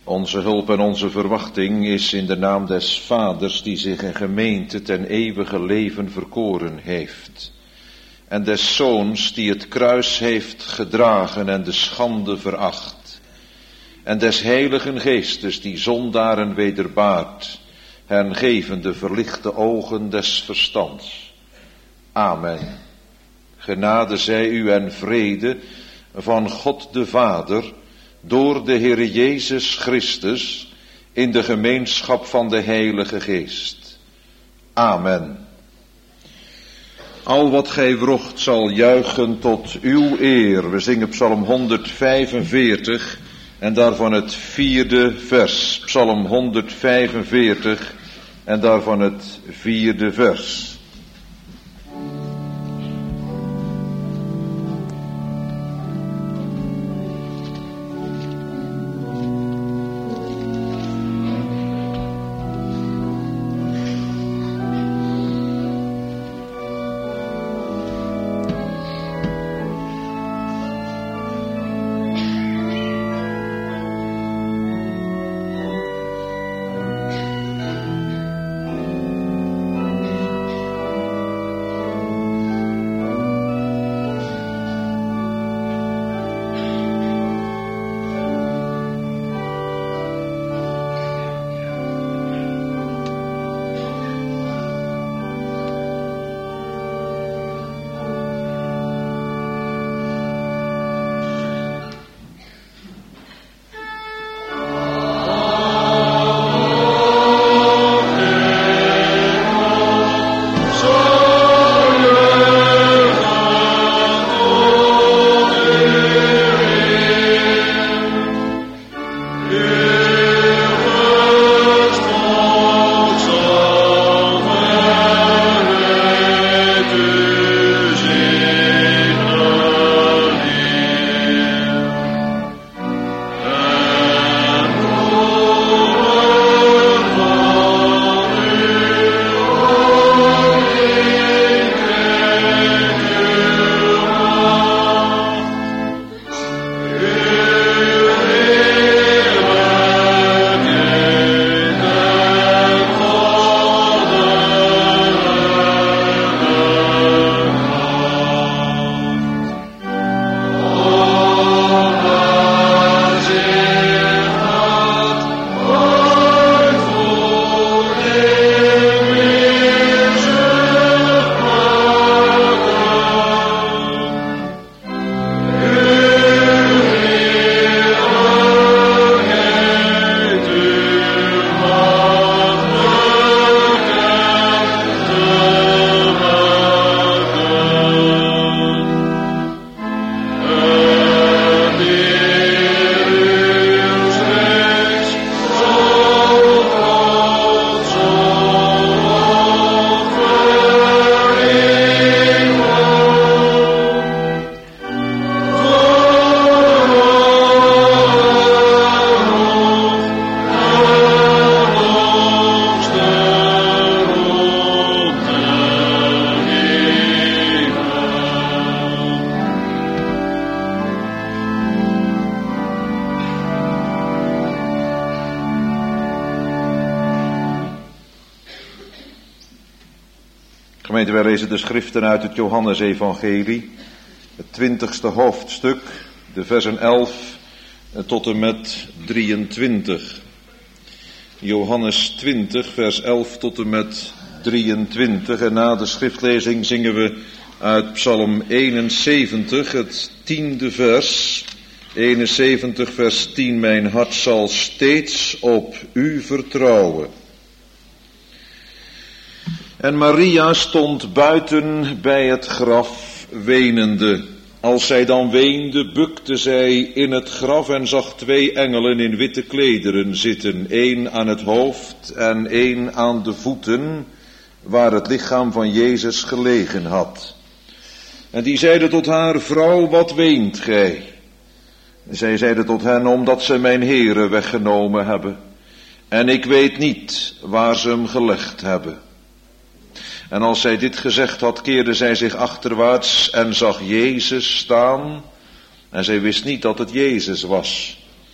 Onze hulp en onze verwachting is in de naam des Vaders die zich een gemeente ten eeuwige leven verkoren heeft. En des Zoons die het kruis heeft gedragen en de schande veracht. En des Heiligen Geestes die zondaren wederbaart, hen gevende verlichte ogen des verstands. Amen. Genade zij u en vrede van God de Vader, door de Heere Jezus Christus, in de gemeenschap van de Heilige Geest. Amen. Al wat gij wrocht zal juichen tot uw eer. We zingen Psalm 145 en daarvan het 4e vers. Psalm 145 en daarvan het 4e vers. Gemeente, wij lezen de schriften uit het Johannesevangelie, het 20e hoofdstuk, de versen 11 tot en met 23. Johannes 20, vers 11 tot en met 23. En na de schriftlezing zingen we uit Psalm 71, het 10e vers. 71, vers 10. Mijn hart zal steeds op u vertrouwen. En Maria stond buiten bij het graf wenende. Als zij dan weende, bukte zij in het graf en zag 2 engelen in witte klederen zitten. 1 aan het hoofd en 1 aan de voeten, waar het lichaam van Jezus gelegen had. En die zeiden tot haar: vrouw, wat weent gij? Zij zeiden tot hen: omdat ze mijn Heere weggenomen hebben. En ik weet niet waar ze hem gelegd hebben. En als zij dit gezegd had, keerde zij zich achterwaarts en zag Jezus staan. En zij wist niet dat het Jezus was.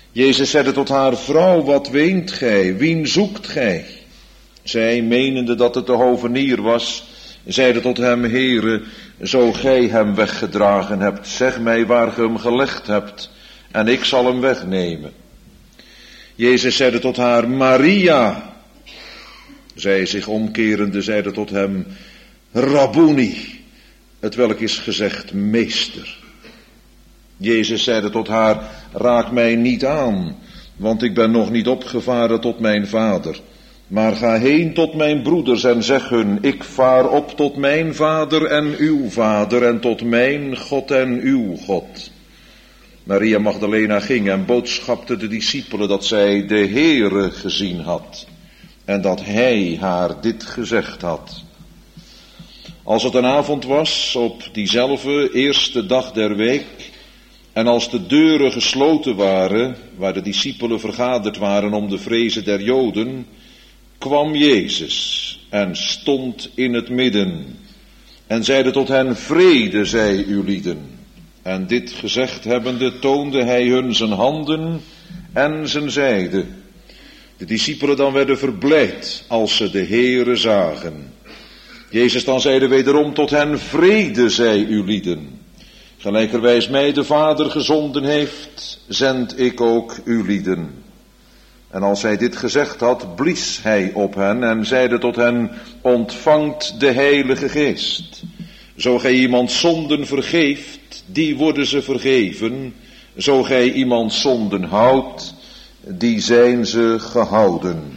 Jezus zeide tot haar: vrouw, wat weent gij? Wien zoekt gij? Zij, menende dat het de hovenier was, zeide tot hem: Heere, zo gij hem weggedragen hebt, zeg mij waar ge hem gelegd hebt, en ik zal hem wegnemen. Jezus zeide tot haar: Maria. Zij, zich omkerende, zeide tot hem: Rabboni, het welk is gezegd meester. Jezus zeide tot haar: raak mij niet aan, want ik ben nog niet opgevaren tot mijn vader. Maar ga heen tot mijn broeders en zeg hun: ik vaar op tot mijn vader en uw vader, en tot mijn God en uw God. Maria Magdalena ging en boodschapte de discipelen dat zij de Heere gezien had, en dat hij haar dit gezegd had. Als het een avond was, op diezelfde eerste dag der week, en als de deuren gesloten waren, waar de discipelen vergaderd waren om de vrezen der Joden, kwam Jezus en stond in het midden en zeide tot hen: vrede zij u lieden. En dit gezegd hebbende toonde hij hun zijn handen en zijn zijde. De discipelen dan werden verblijd als ze de Heere zagen. Jezus dan zeide wederom tot hen: vrede zij u lieden. Gelijkerwijs mij de Vader gezonden heeft, zend ik ook u lieden. En als hij dit gezegd had, blies hij op hen en zeide tot hen: ontvangt de Heilige Geest. Zo gij iemand zonden vergeeft, die worden ze vergeven. Zo gij iemand zonden houdt, die zijn ze gehouden.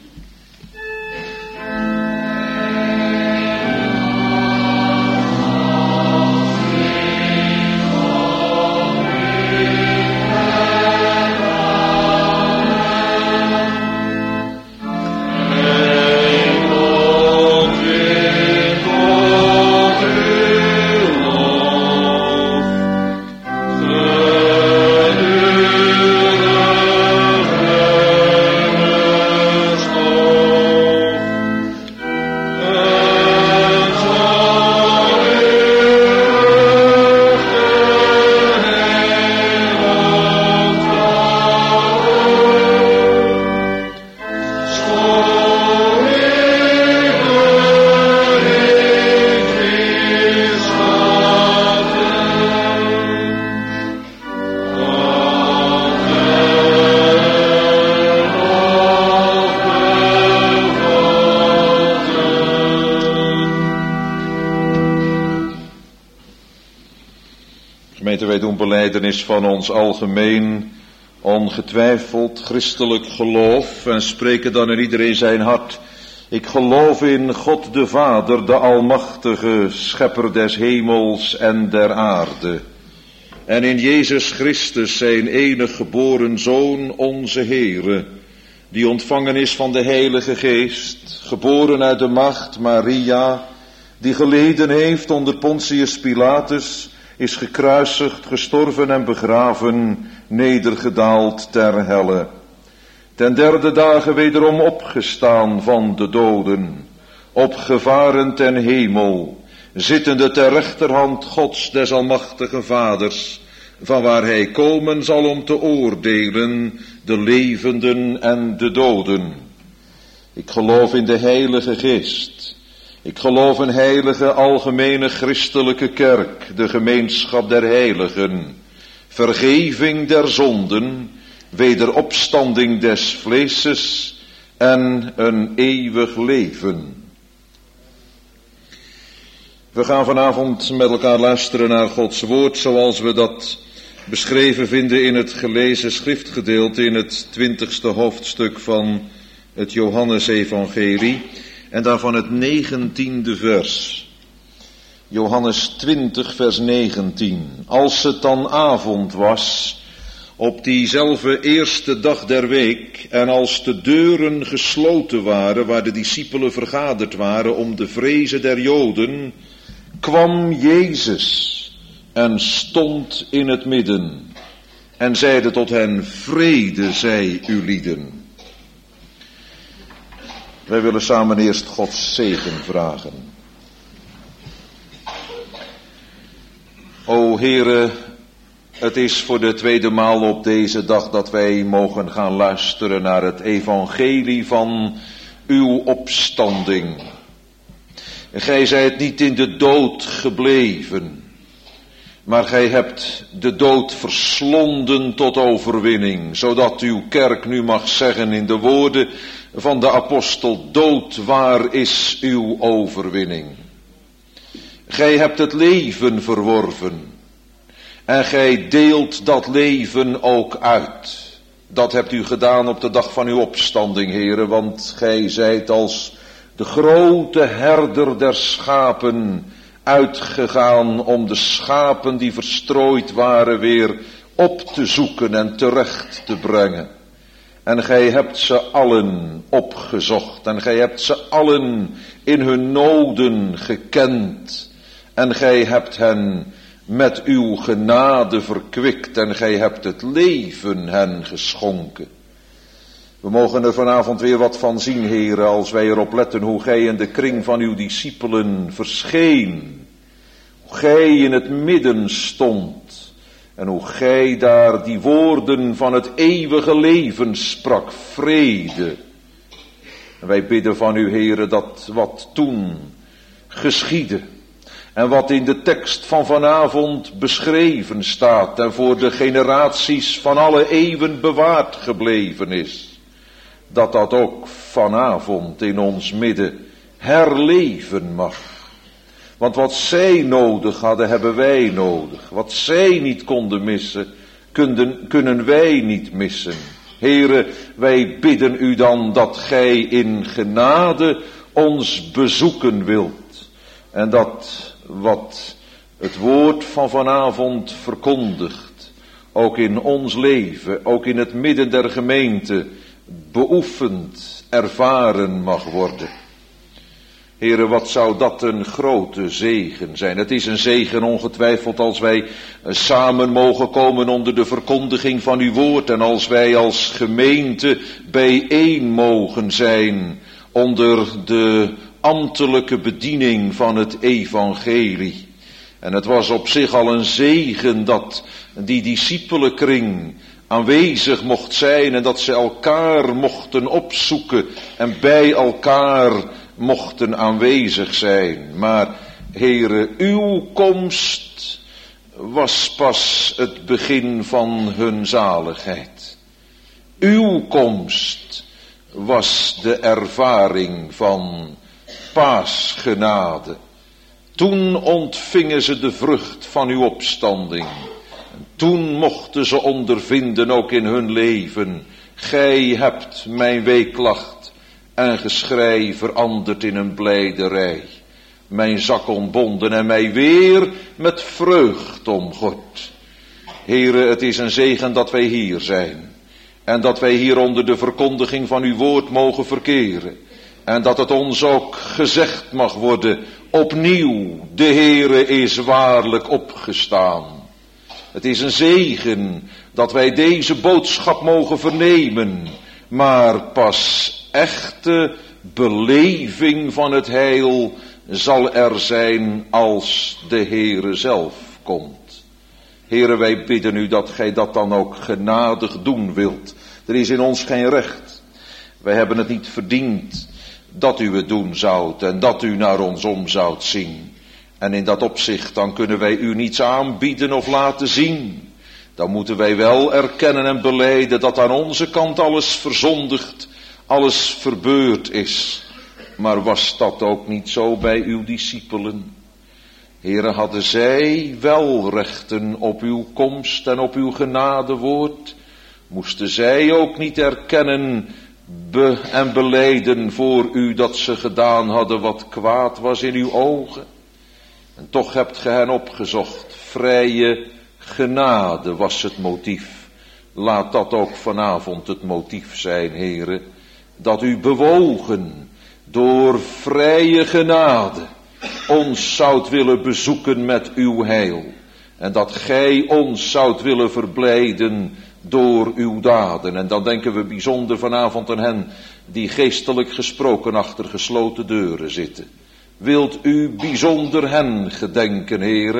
Wij doen belijdenis van ons algemeen, ongetwijfeld christelijk geloof en spreken dan in iedereen zijn hart: ik geloof in God de Vader, de Almachtige, Schepper des hemels en der aarde. En in Jezus Christus, zijn enig geboren Zoon, onze Heere, die ontvangen is van de Heilige Geest, geboren uit de maagd Maria, die geleden heeft onder Pontius Pilatus, is gekruisigd, gestorven en begraven, nedergedaald ter helle. Ten derde dagen wederom opgestaan van de doden, opgevaren ten hemel, zittende ter rechterhand Gods des almachtige Vaders, vanwaar hij komen zal om te oordelen de levenden en de doden. Ik geloof in de Heilige Geest. Ik geloof een heilige, algemene christelijke kerk, de gemeenschap der heiligen, vergeving der zonden, wederopstanding des vleeses en een eeuwig leven. We gaan vanavond met elkaar luisteren naar Gods woord, zoals we dat beschreven vinden in het gelezen schriftgedeelte in het 20e hoofdstuk van het Johannesevangelie. En daarvan het 19e vers. Johannes 20 vers 19. Als het dan avond was, op diezelfde eerste dag der week, en als de deuren gesloten waren, waar de discipelen vergaderd waren om de vrezen der Joden, kwam Jezus en stond in het midden en zeide tot hen: vrede zij u lieden. Wij willen samen eerst Gods zegen vragen. O Heere, Het is voor de tweede maal op deze dag dat wij mogen gaan luisteren naar het evangelie van uw opstanding. Gij zijt niet in de dood gebleven, maar gij hebt de dood verslonden tot overwinning, zodat uw kerk nu mag zeggen in de woorden van de apostel: dood, waar is uw overwinning? Gij hebt het leven verworven en gij deelt dat leven ook uit. Dat hebt u gedaan op de dag van uw opstanding, heren, want gij zijt als de grote herder der schapen uitgegaan om de schapen die verstrooid waren weer op te zoeken en terecht te brengen. En gij hebt ze allen opgezocht en gij hebt ze allen in hun noden gekend. En gij hebt hen met uw genade verkwikt en gij hebt het leven hen geschonken. We mogen er vanavond weer wat van zien, heren, als wij erop letten hoe gij in de kring van uw discipelen verscheen. Hoe gij in het midden stond en hoe gij daar die woorden van het eeuwige leven sprak, vrede. En wij bidden van u, heren, dat wat toen geschiedde en wat in de tekst van vanavond beschreven staat en voor de generaties van alle eeuwen bewaard gebleven is, dat dat ook vanavond in ons midden herleven mag. Want wat zij nodig hadden, hebben wij nodig. Wat zij niet konden missen, kunnen wij niet missen. Heren, wij bidden u dan dat gij in genade ons bezoeken wilt. En dat wat het woord van vanavond verkondigt, ook in ons leven, ook in het midden der gemeente, beoefend, ervaren mag worden. Heren, wat zou dat een grote zegen zijn. Het is een zegen ongetwijfeld als wij samen mogen komen onder de verkondiging van uw woord en als wij als gemeente bijeen mogen zijn onder de ambtelijke bediening van het evangelie. En het was op zich al een zegen dat die discipelenkring aanwezig mocht zijn en dat ze elkaar mochten opzoeken en bij elkaar mochten aanwezig zijn. Maar, heren, uw komst was pas het begin van hun zaligheid. Uw komst was de ervaring van paasgenade. Toen ontvingen ze de vrucht van uw opstanding. En toen mochten ze ondervinden, ook in hun leven: gij hebt mijn weeklacht en geschrei veranderd in een blijderij. Mijn zak ontbonden en mij weer met vreugd omgord. Heren, het is een zegen dat wij hier zijn. En dat wij hier onder de verkondiging van uw woord mogen verkeren. En dat het ons ook gezegd mag worden, opnieuw: de Heere is waarlijk opgestaan. Het is een zegen dat wij deze boodschap mogen vernemen. Maar pas echte beleving van het heil zal er zijn als de Heere zelf komt. Heere, wij bidden u dat gij dat dan ook genadig doen wilt. Er is in ons geen recht. Wij hebben het niet verdiend dat u het doen zoudt en dat u naar ons om zoudt zien. En in dat opzicht dan kunnen wij u niets aanbieden of laten zien. Dan moeten wij wel erkennen en belijden dat aan onze kant alles verzondigd, alles verbeurd is. Maar was dat ook niet zo bij uw discipelen? Heere, hadden zij wel rechten op uw komst en op uw genadewoord? Moesten zij ook niet erkennen en belijden voor u dat ze gedaan hadden wat kwaad was in uw ogen? En toch hebt ge hen opgezocht. Vrije genade was het motief. Laat dat ook vanavond het motief zijn, Heere, dat u bewogen door vrije genade ons zoudt willen bezoeken met uw heil. En dat gij ons zoudt willen verblijden door uw daden. En dan denken we bijzonder vanavond aan hen die geestelijk gesproken achter gesloten deuren zitten. Wilt u bijzonder hen gedenken, Heere,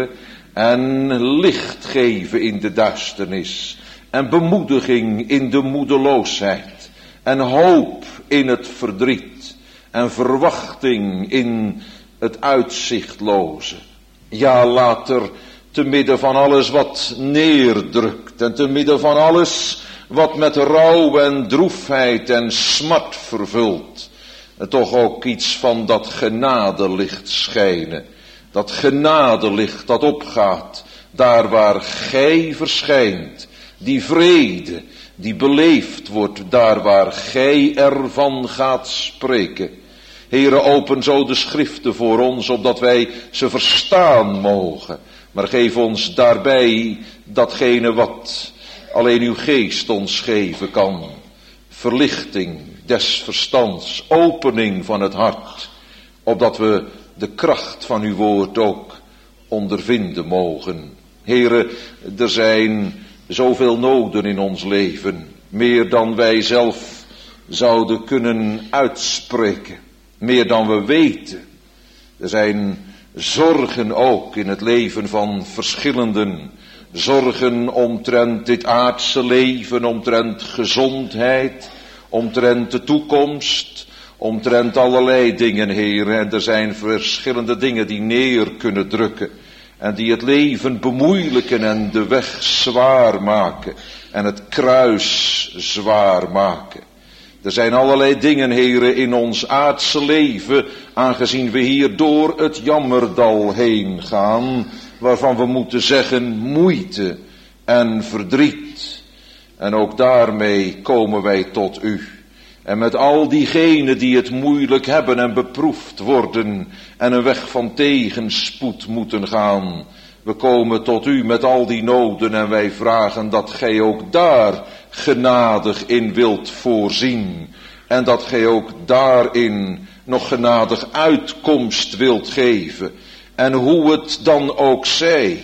en licht geven in de duisternis en bemoediging in de moedeloosheid en hoop in het verdriet en verwachting in het uitzichtloze. Ja, laat er te midden van alles wat neerdrukt en te midden van alles wat met rouw en droefheid en smart vervult, toch ook iets van dat genadelicht schijnen. Dat genadelicht dat opgaat, daar waar gij verschijnt. Die vrede, die beleefd wordt, daar waar gij ervan gaat spreken. Heere, open zo de schriften voor ons, opdat wij ze verstaan mogen. Maar geef ons daarbij datgene wat alleen uw geest ons geven kan. Verlichting des verstands, opening van het hart, opdat we de kracht van uw woord ook ondervinden mogen. Heere, er zijn zoveel noden in ons leven, meer dan wij zelf zouden kunnen uitspreken, meer dan we weten. Er zijn zorgen ook in het leven van verschillenden, zorgen omtrent dit aardse leven, omtrent gezondheid, omtrent de toekomst, omtrent allerlei dingen, Heer. En er zijn verschillende dingen die neer kunnen drukken en die het leven bemoeilijken en de weg zwaar maken en het kruis zwaar maken. Er zijn allerlei dingen, Heere, in ons aardse leven, aangezien we hier door het jammerdal heen gaan, waarvan we moeten zeggen moeite en verdriet. En ook daarmee komen wij tot u. En met al diegenen die het moeilijk hebben en beproefd worden en een weg van tegenspoed moeten gaan. We komen tot u met al die noden en wij vragen dat gij ook daar genadig in wilt voorzien. En dat gij ook daarin nog genadig uitkomst wilt geven. En hoe het dan ook zij,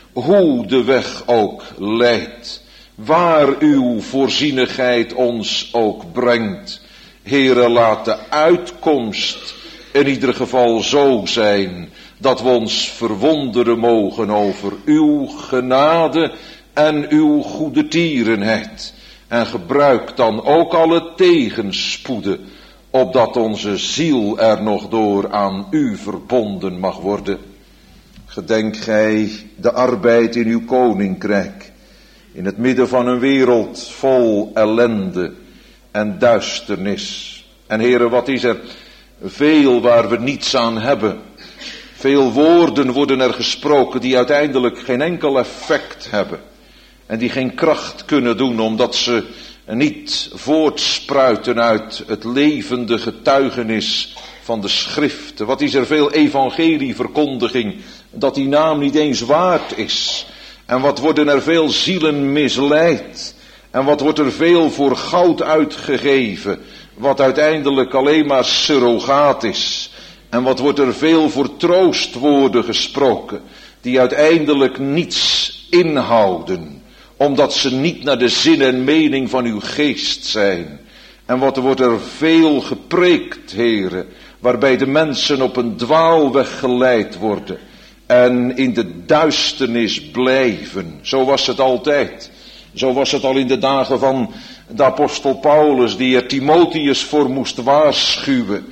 hoe de weg ook leidt, waar uw voorzienigheid ons ook brengt. Heere, laat de uitkomst in ieder geval zo zijn dat we ons verwonderen mogen over uw genade en uw goede tierenheid. En gebruik dan ook alle tegenspoeden, opdat onze ziel er nog door aan u verbonden mag worden. Gedenk gij de arbeid in uw koninkrijk, in het midden van een wereld vol ellende en duisternis. En Heere, wat is er veel waar we niets aan hebben. Veel woorden worden er gesproken die uiteindelijk geen enkel effect hebben. En die geen kracht kunnen doen, omdat ze niet voortspruiten uit het levende getuigenis van de schriften. Wat is er veel evangelieverkondiging, dat die naam niet eens waard is. En wat worden er veel zielen misleid. En wat wordt er veel voor goud uitgegeven, wat uiteindelijk alleen maar surrogaat is. En wat wordt er veel voor troostwoorden gesproken, die uiteindelijk niets inhouden, omdat ze niet naar de zin en mening van uw geest zijn. En wat wordt er veel gepreekt, Heere, waarbij de mensen op een dwaalweg geleid worden en in de duisternis blijven. Zo was het altijd. Zo was het al in de dagen van de apostel Paulus, die er Timotheus voor moest waarschuwen.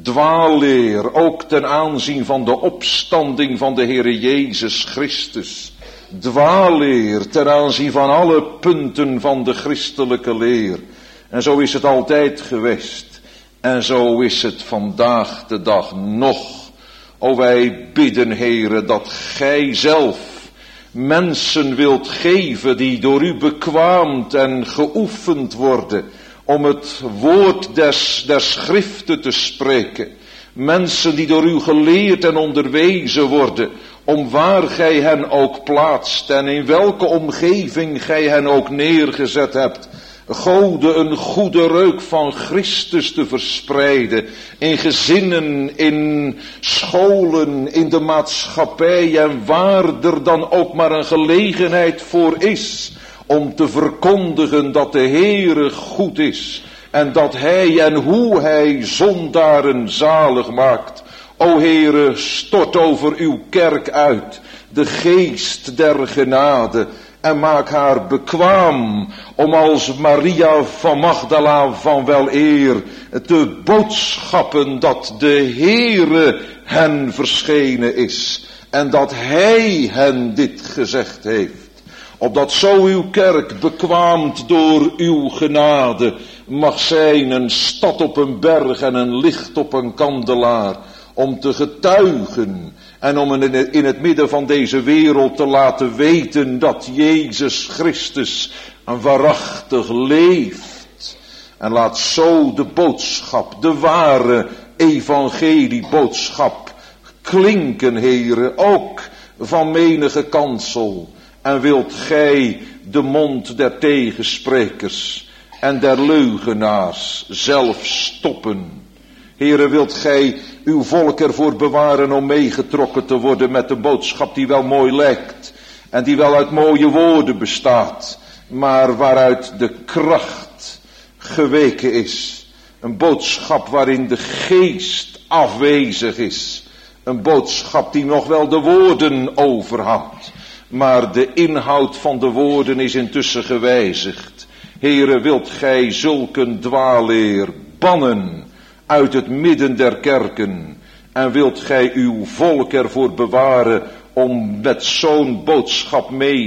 Dwaalleer, ook ten aanzien van de opstanding van de Heere Jezus Christus. Dwaalleer ten aanzien van alle punten van de christelijke leer. En zo is het altijd geweest. En zo is het vandaag de dag nog. O, wij bidden, Heere, dat gij zelf mensen wilt geven die door u bekwaamd en geoefend worden om het woord der schriften te spreken. Mensen die door u geleerd en onderwezen worden, om waar gij hen ook plaatst en in welke omgeving gij hen ook neergezet hebt, Gode een goede reuk van Christus te verspreiden, in gezinnen, in scholen, in de maatschappij en waar er dan ook maar een gelegenheid voor is, om te verkondigen dat de Heere goed is en dat Hij en hoe Hij zondaren zalig maakt. O Heere, stort over uw kerk uit de geest der genade en maak haar bekwaam om als Maria van Magdala van weleer te boodschappen dat de Heere hen verschenen is en dat Hij hen dit gezegd heeft. Opdat zo uw kerk, bekwaamd door uw genade, mag zijn een stad op een berg en een licht op een kandelaar, om te getuigen en om in het midden van deze wereld te laten weten dat Jezus Christus een waarachtig leeft. En laat zo de boodschap, de ware evangelieboodschap klinken, Heere, ook van menige kansel. En wilt gij de mond der tegensprekers en der leugenaars zelf stoppen. Heere, wilt gij uw volk ervoor bewaren om meegetrokken te worden met een boodschap die wel mooi lijkt en die wel uit mooie woorden bestaat, maar waaruit de kracht geweken is. Een boodschap waarin de geest afwezig is. Een boodschap die nog wel de woorden overhoudt, maar de inhoud van de woorden is intussen gewijzigd. Heere, wilt gij zulke dwaalleer bannen uit het midden der kerken en wilt gij uw volk ervoor bewaren om met zo'n boodschap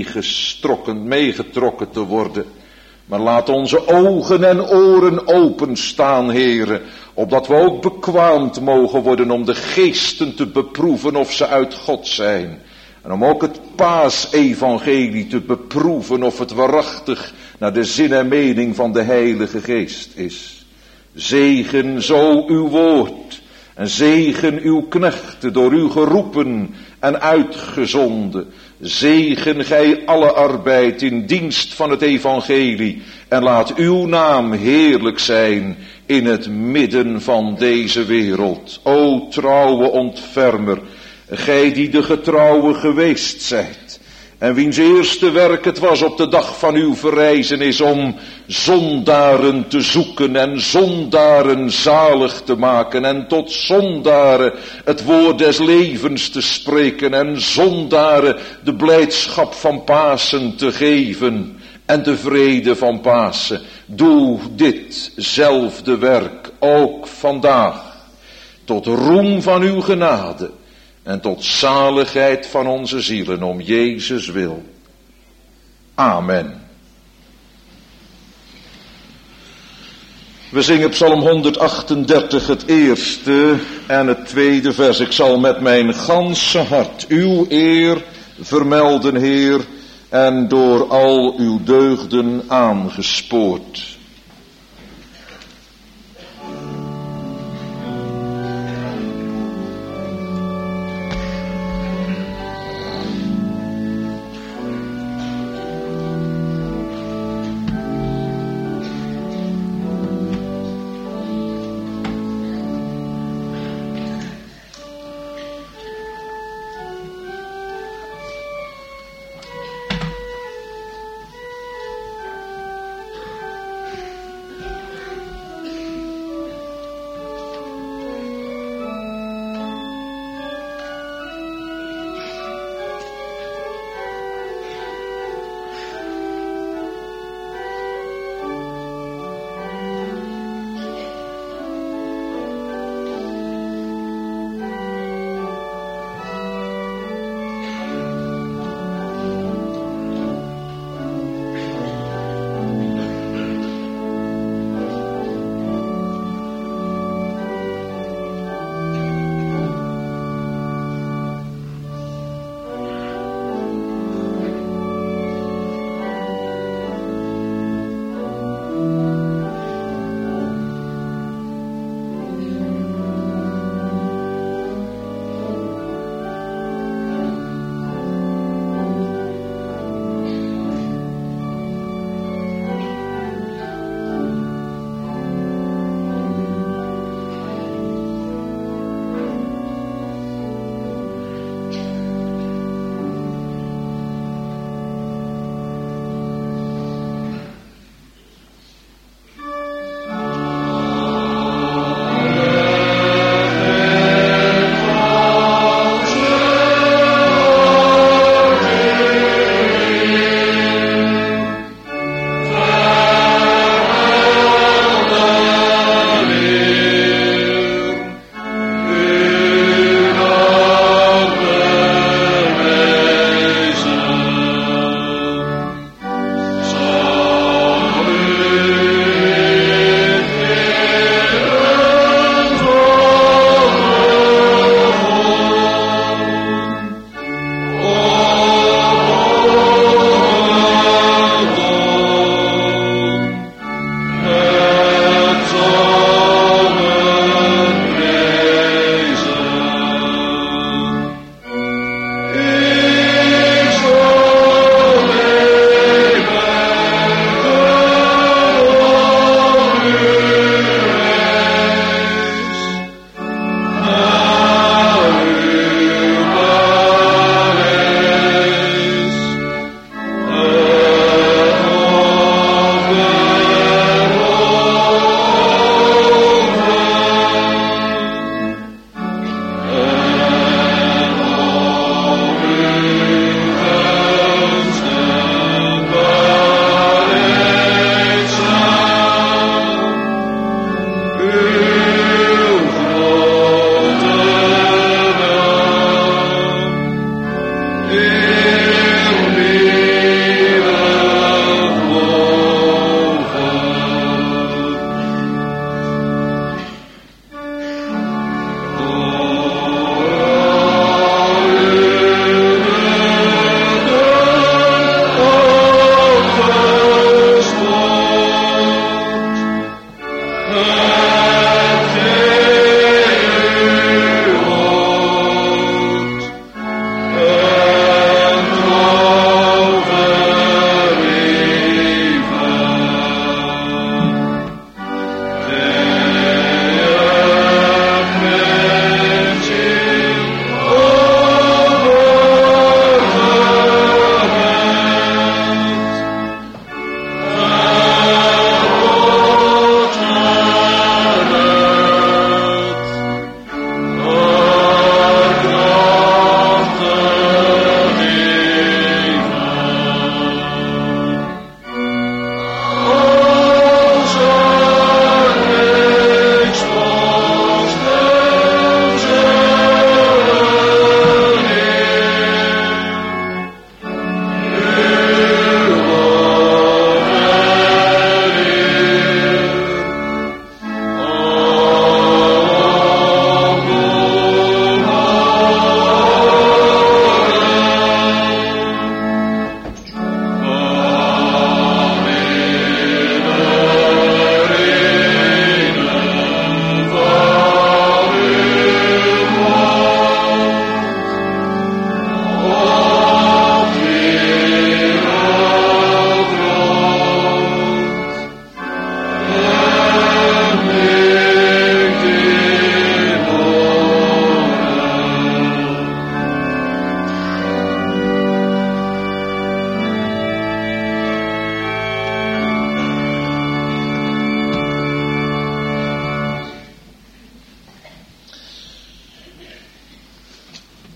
meegetrokken te worden. Maar laat onze ogen en oren openstaan, Heere, opdat we ook bekwaamd mogen worden om de geesten te beproeven of ze uit God zijn. En om ook het paasevangelie te beproeven of het waarachtig naar de zin en mening van de Heilige Geest is. Zegen zo uw woord en zegen uw knechten door u geroepen en uitgezonden. Zegen gij alle arbeid in dienst van het evangelie en laat uw naam heerlijk zijn in het midden van deze wereld. O trouwe ontfermer, gij die de getrouwe geweest zijt en wiens eerste werk het was op de dag van uw verrijzenis om zondaren te zoeken en zondaren zalig te maken en tot zondaren het woord des levens te spreken en zondaren de blijdschap van Pasen te geven en de vrede van Pasen. Doe ditzelfde werk ook vandaag tot roem van uw genade en tot zaligheid van onze zielen om Jezus wil. Amen. We zingen Psalm 138 het eerste en het tweede vers. Ik zal met mijn ganse hart uw eer vermelden, Heer, en door al uw deugden aangespoord.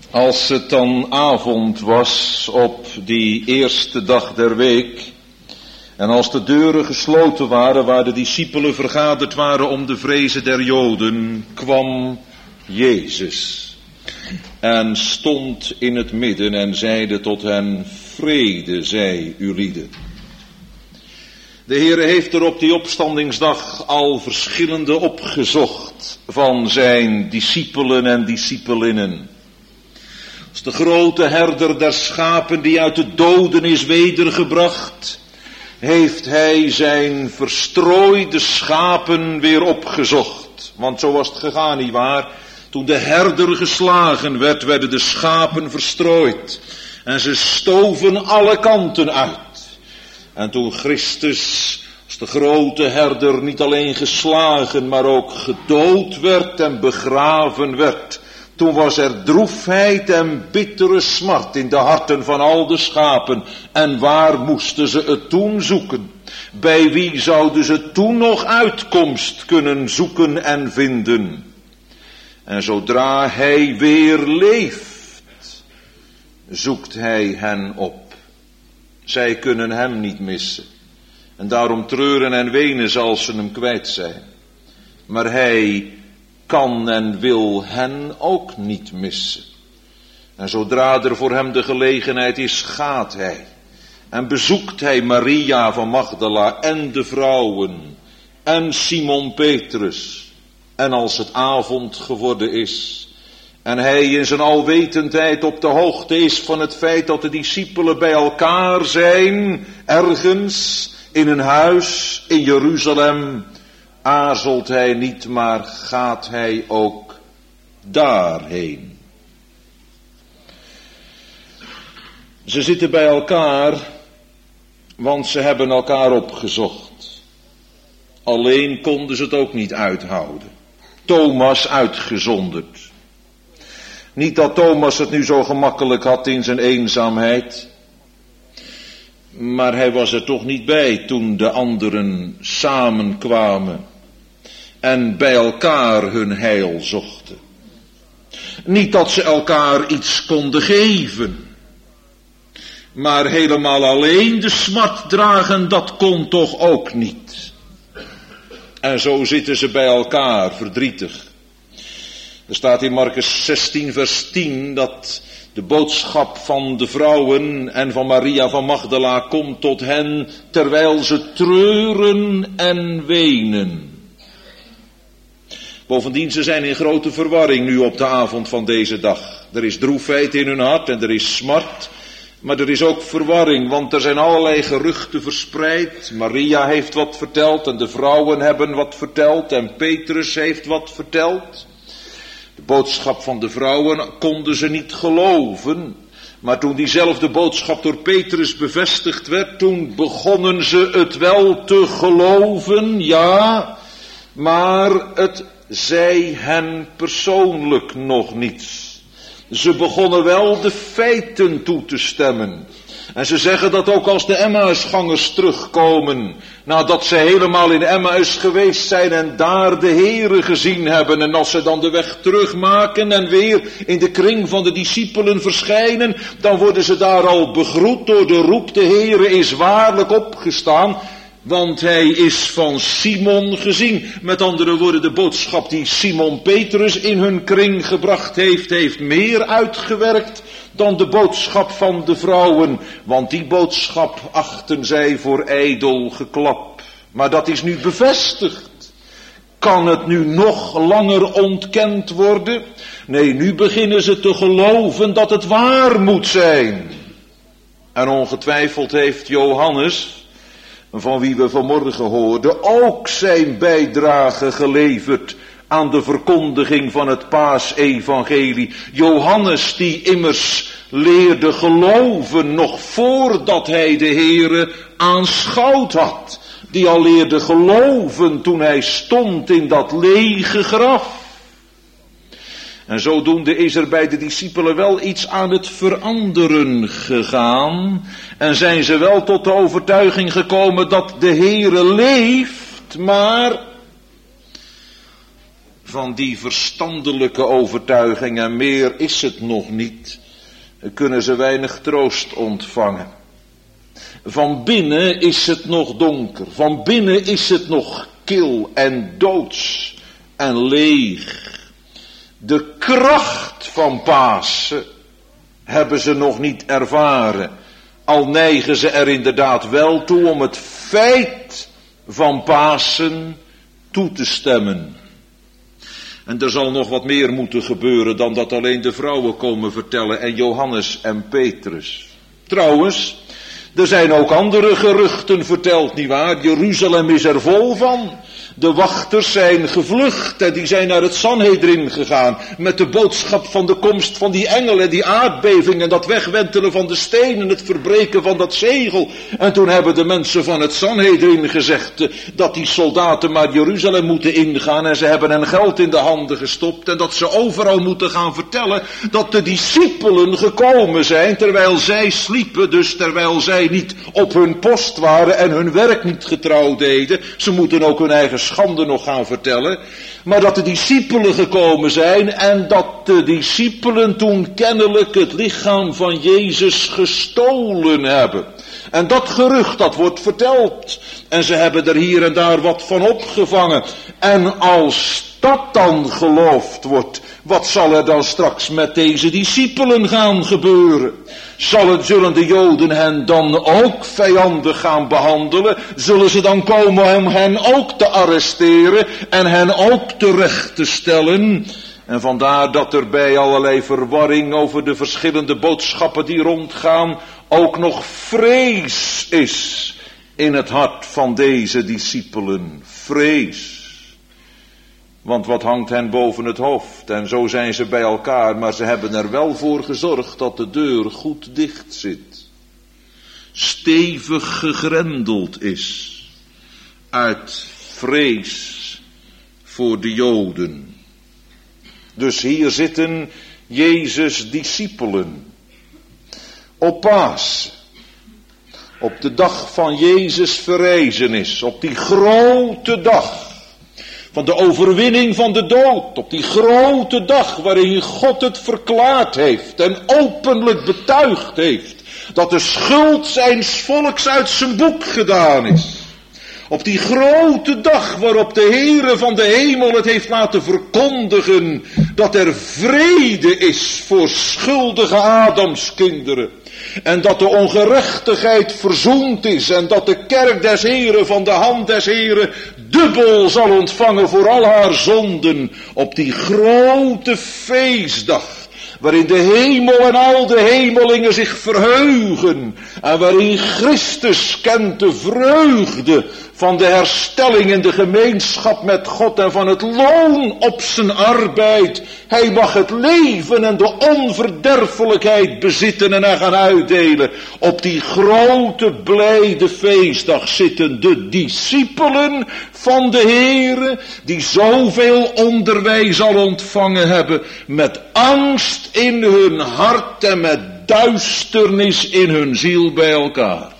Als het dan avond was op die eerste dag der week, en als de deuren gesloten waren waar de discipelen vergaderd waren om de vrezen der Joden, kwam Jezus en stond in het midden en zeide tot hen: vrede zij ulieden. De Heere heeft er op die opstandingsdag al verschillende opgezocht van zijn discipelen en discipelinnen. Als de grote herder der schapen die uit de doden is wedergebracht, heeft hij zijn verstrooide schapen weer opgezocht. Want zo was het gegaan, nietwaar? Toen de herder geslagen werd, werden de schapen verstrooid. En ze stoven alle kanten uit. En toen Christus als de grote herder niet alleen geslagen, maar ook gedood werd en begraven werd, toen was er droefheid en bittere smart in de harten van al de schapen. En waar moesten ze het toen zoeken? Bij wie zouden ze toen nog uitkomst kunnen zoeken en vinden? En zodra hij weer leeft, zoekt hij hen op. Zij kunnen hem niet missen. En daarom treuren en wenen als ze hem kwijt zijn. Maar hij kan en wil hen ook niet missen. En zodra er voor hem de gelegenheid is, gaat hij. En bezoekt hij Maria van Magdala en de vrouwen. En Simon Petrus. En als het avond geworden is, en hij in zijn alwetendheid op de hoogte is van het feit dat de discipelen bij elkaar zijn, ergens in een huis in Jeruzalem, aarzelt hij niet, maar gaat hij ook daarheen. Ze zitten bij elkaar, want ze hebben elkaar opgezocht. Alleen konden ze het ook niet uithouden. Thomas uitgezonderd. Niet dat Thomas het nu zo gemakkelijk had in zijn eenzaamheid, maar hij was er toch niet bij toen de anderen samenkwamen en bij elkaar hun heil zochten. Niet dat ze elkaar iets konden geven, maar helemaal alleen de smart dragen, dat kon toch ook niet. En zo zitten ze bij elkaar, verdrietig. Er staat in Markus 16 vers 10 dat de boodschap van de vrouwen en van Maria van Magdala komt tot hen terwijl ze treuren en wenen. Bovendien, ze zijn in grote verwarring nu op de avond van deze dag. Er is droefheid in hun hart en er is smart. Maar er is ook verwarring, want er zijn allerlei geruchten verspreid. Maria heeft wat verteld en de vrouwen hebben wat verteld en Petrus heeft wat verteld. De boodschap van de vrouwen konden ze niet geloven. Maar toen diezelfde boodschap door Petrus bevestigd werd, toen begonnen ze het wel te geloven, ja. Maar het zei hen persoonlijk nog niets. Ze begonnen wel de feiten toe te stemmen. En ze zeggen dat ook als de Emmausgangers terugkomen, nadat ze helemaal in Emmaus geweest zijn en daar de Heere gezien hebben, en als ze dan de weg terugmaken en weer in de kring van de discipelen verschijnen, dan worden ze daar al begroet door de roep: de Heere is waarlijk opgestaan. Want hij is van Simon gezien. Met andere woorden, de boodschap die Simon Petrus in hun kring gebracht heeft meer uitgewerkt dan de boodschap van de vrouwen. Want die boodschap achten zij voor ijdel geklap. Maar dat is nu bevestigd. Kan het nu nog langer ontkend worden? Nee, nu beginnen ze te geloven dat het waar moet zijn. En ongetwijfeld heeft Johannes, van wie we vanmorgen hoorden, ook zijn bijdrage geleverd aan de verkondiging van het paasevangelie. Johannes, die immers leerde geloven nog voordat hij de Heere aanschouwd had. Die al leerde geloven toen hij stond in dat lege graf. En zodoende is er bij de discipelen wel iets aan het veranderen gegaan. En zijn ze wel tot de overtuiging gekomen dat de Heere leeft, maar van die verstandelijke overtuiging en meer is het nog niet, kunnen ze weinig troost ontvangen. Van binnen is het nog donker, van binnen is het nog kil en doods en leeg. De kracht van Pasen hebben ze nog niet ervaren, al neigen ze er inderdaad wel toe om het feit van Pasen toe te stemmen. En er zal nog wat meer moeten gebeuren dan dat alleen de vrouwen komen vertellen en Johannes en Petrus. Trouwens, er zijn ook andere geruchten verteld, nietwaar? Jeruzalem is er vol van. De wachters zijn gevlucht en die zijn naar het Sanhedrin gegaan met de boodschap van de komst van die engel en die aardbeving en dat wegwentelen van de steen en het verbreken van dat zegel. En toen hebben de mensen van het Sanhedrin gezegd dat die soldaten maar Jeruzalem moeten ingaan en ze hebben hen geld in de handen gestopt en dat ze overal moeten gaan vertellen dat de discipelen gekomen zijn terwijl zij sliepen, dus terwijl zij niet op hun post waren en hun werk niet getrouw deden. Ze moeten ook hun eigen schande nog gaan vertellen, maar dat de discipelen gekomen zijn en dat de discipelen toen kennelijk het lichaam van Jezus gestolen hebben. En dat gerucht, dat wordt verteld en ze hebben er hier en daar wat van opgevangen. En als dat dan geloofd wordt, wat zal er dan straks met deze discipelen gaan gebeuren? Zullen de Joden hen dan ook vijandig gaan behandelen? Zullen ze dan komen om hen ook te arresteren en hen ook terecht te stellen? En vandaar dat er bij allerlei verwarring over de verschillende boodschappen die rondgaan ook nog vrees is in het hart van deze discipelen. Vrees. Want wat hangt hen boven het hoofd? En zo zijn ze bij elkaar, maar ze hebben er wel voor gezorgd dat de deur goed dicht zit. Stevig gegrendeld is. Uit vrees voor de Joden. Dus hier zitten Jezus' discipelen. Op Pasen. Op de dag van Jezus' verrijzenis. Op die grote dag. Van de overwinning van de dood, op die grote dag waarin God het verklaard heeft en openlijk betuigd heeft dat de schuld zijns volks uit zijn boek gedaan is. Op die grote dag waarop de Heere van de hemel het heeft laten verkondigen dat er vrede is voor schuldige Adamskinderen. En dat de ongerechtigheid verzoend is en dat de kerk des Heren van de hand des Heren dubbel zal ontvangen voor al haar zonden op die grote feestdag. Waarin de hemel en al de hemelingen zich verheugen. En waarin Christus kent de vreugde van de herstelling in de gemeenschap met God en van het loon op zijn arbeid. Hij mag het leven en de onverderfelijkheid bezitten en er gaan uitdelen. Op die grote blijde feestdag zitten de discipelen van de Heere, die zoveel onderwijs al ontvangen hebben, met angst in hun hart en met duisternis in hun ziel bij elkaar.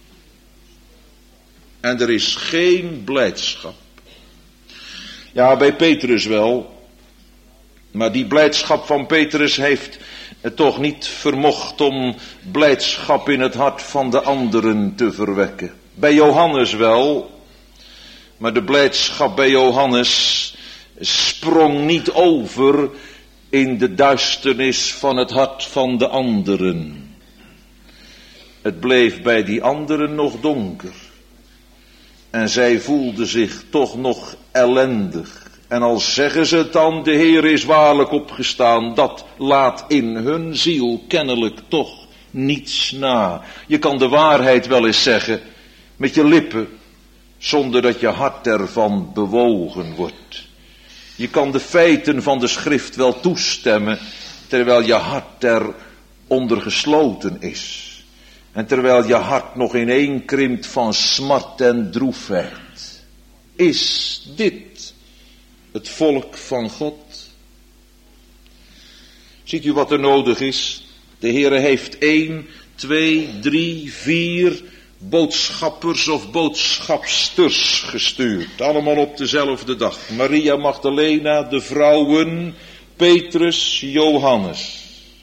En er is geen blijdschap. Ja, bij Petrus wel. Maar die blijdschap van Petrus heeft het toch niet vermocht om blijdschap in het hart van de anderen te verwekken. Bij Johannes wel. Maar de blijdschap bij Johannes sprong niet over in de duisternis van het hart van de anderen. Het bleef bij die anderen nog donker. En zij voelden zich toch nog ellendig. En al zeggen ze het dan, de Heer is waarlijk opgestaan, dat laat in hun ziel kennelijk toch niets na. Je kan de waarheid wel eens zeggen met je lippen, zonder dat je hart ervan bewogen wordt. Je kan de feiten van de schrift wel toestemmen, terwijl je hart eronder gesloten is. En terwijl je hart nog ineenkrimpt van smart en droefheid. Is dit het volk van God? Ziet u wat er nodig is? De Heere heeft 1, 2, 3, 4 boodschappers of boodschapsters gestuurd. Allemaal op dezelfde dag. Maria Magdalena, de vrouwen, Petrus, Johannes.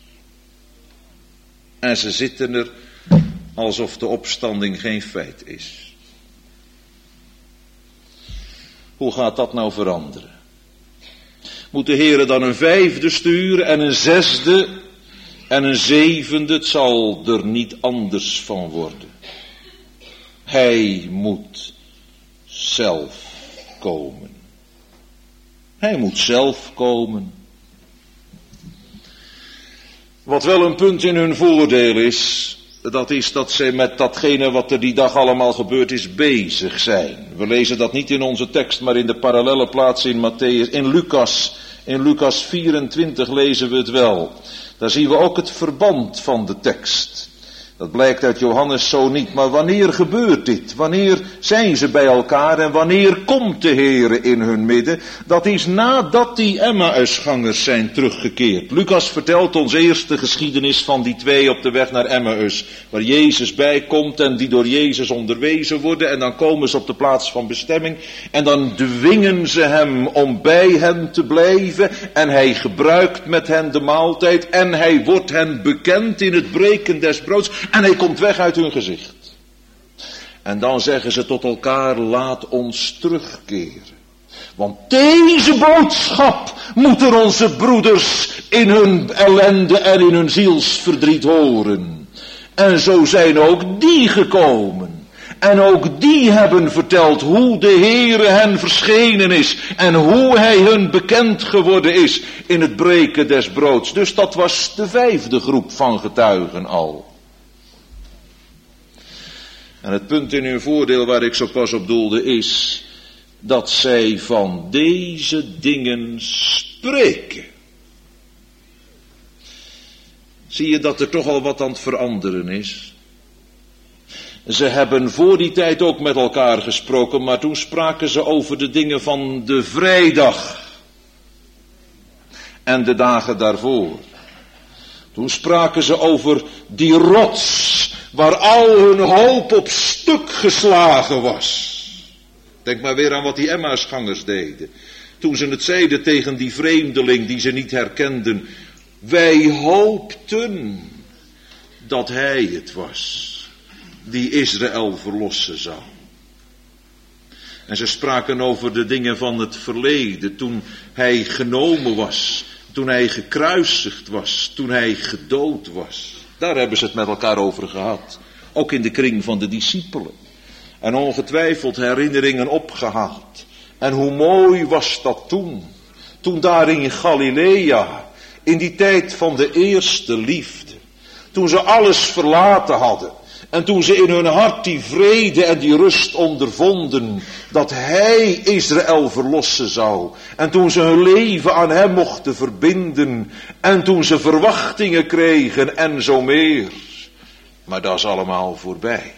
En ze zitten er alsof de opstanding geen feit is. Hoe gaat dat nou veranderen? Moet de Heere dan een 5e sturen en een 6e en een 7e? Het zal er niet anders van worden. Hij moet zelf komen. Hij moet zelf komen. Wat wel een punt in hun voordeel is, dat is dat zij met datgene wat er die dag allemaal gebeurd is bezig zijn. We lezen dat niet in onze tekst, maar in de parallelle plaats in Lucas 24 lezen we het wel. Daar zien we ook het verband van de tekst. Dat blijkt uit Johannes zo niet, maar wanneer gebeurt dit? Wanneer zijn ze bij elkaar en wanneer komt de Heere in hun midden? Dat is nadat die Emmausgangers zijn teruggekeerd. Lucas vertelt ons eerst de geschiedenis van die 2 op de weg naar Emmaus, waar Jezus bij komt en die door Jezus onderwezen worden, en dan komen ze op de plaats van bestemming en dan dwingen ze hem om bij hen te blijven en hij gebruikt met hen de maaltijd en hij wordt hen bekend in het breken des broods. En hij komt weg uit hun gezicht. En dan zeggen ze tot elkaar, laat ons terugkeren. Want deze boodschap moeten onze broeders in hun ellende en in hun zielsverdriet horen. En zo zijn ook die gekomen. En ook die hebben verteld hoe de Heere hen verschenen is. En hoe hij hun bekend geworden is in het breken des broods. Dus dat was de 5e groep van getuigen al. En het punt in hun voordeel waar ik zo pas op doelde is dat zij van deze dingen spreken. Zie je dat er toch al wat aan het veranderen is? Ze hebben voor die tijd ook met elkaar gesproken, maar toen spraken ze over de dingen van de vrijdag en de dagen daarvoor. Toen spraken ze over die rots waar al hun hoop op stuk geslagen was. Denk maar weer aan wat die Emmausgangers deden. Toen ze het zeiden tegen die vreemdeling die ze niet herkenden. Wij hoopten dat hij het was die Israël verlossen zou. En ze spraken over de dingen van het verleden. Toen hij genomen was. Toen hij gekruisigd was. Toen hij gedood was. Daar hebben ze het met elkaar over gehad. Ook in de kring van de discipelen. En ongetwijfeld herinneringen opgehaald. En hoe mooi was dat toen. Toen daar in Galilea. In die tijd van de eerste liefde. Toen ze alles verlaten hadden. En toen ze in hun hart die vrede en die rust ondervonden. Dat hij Israël verlossen zou. En toen ze hun leven aan hem mochten verbinden. En toen ze verwachtingen kregen en zo meer. Maar dat is allemaal voorbij.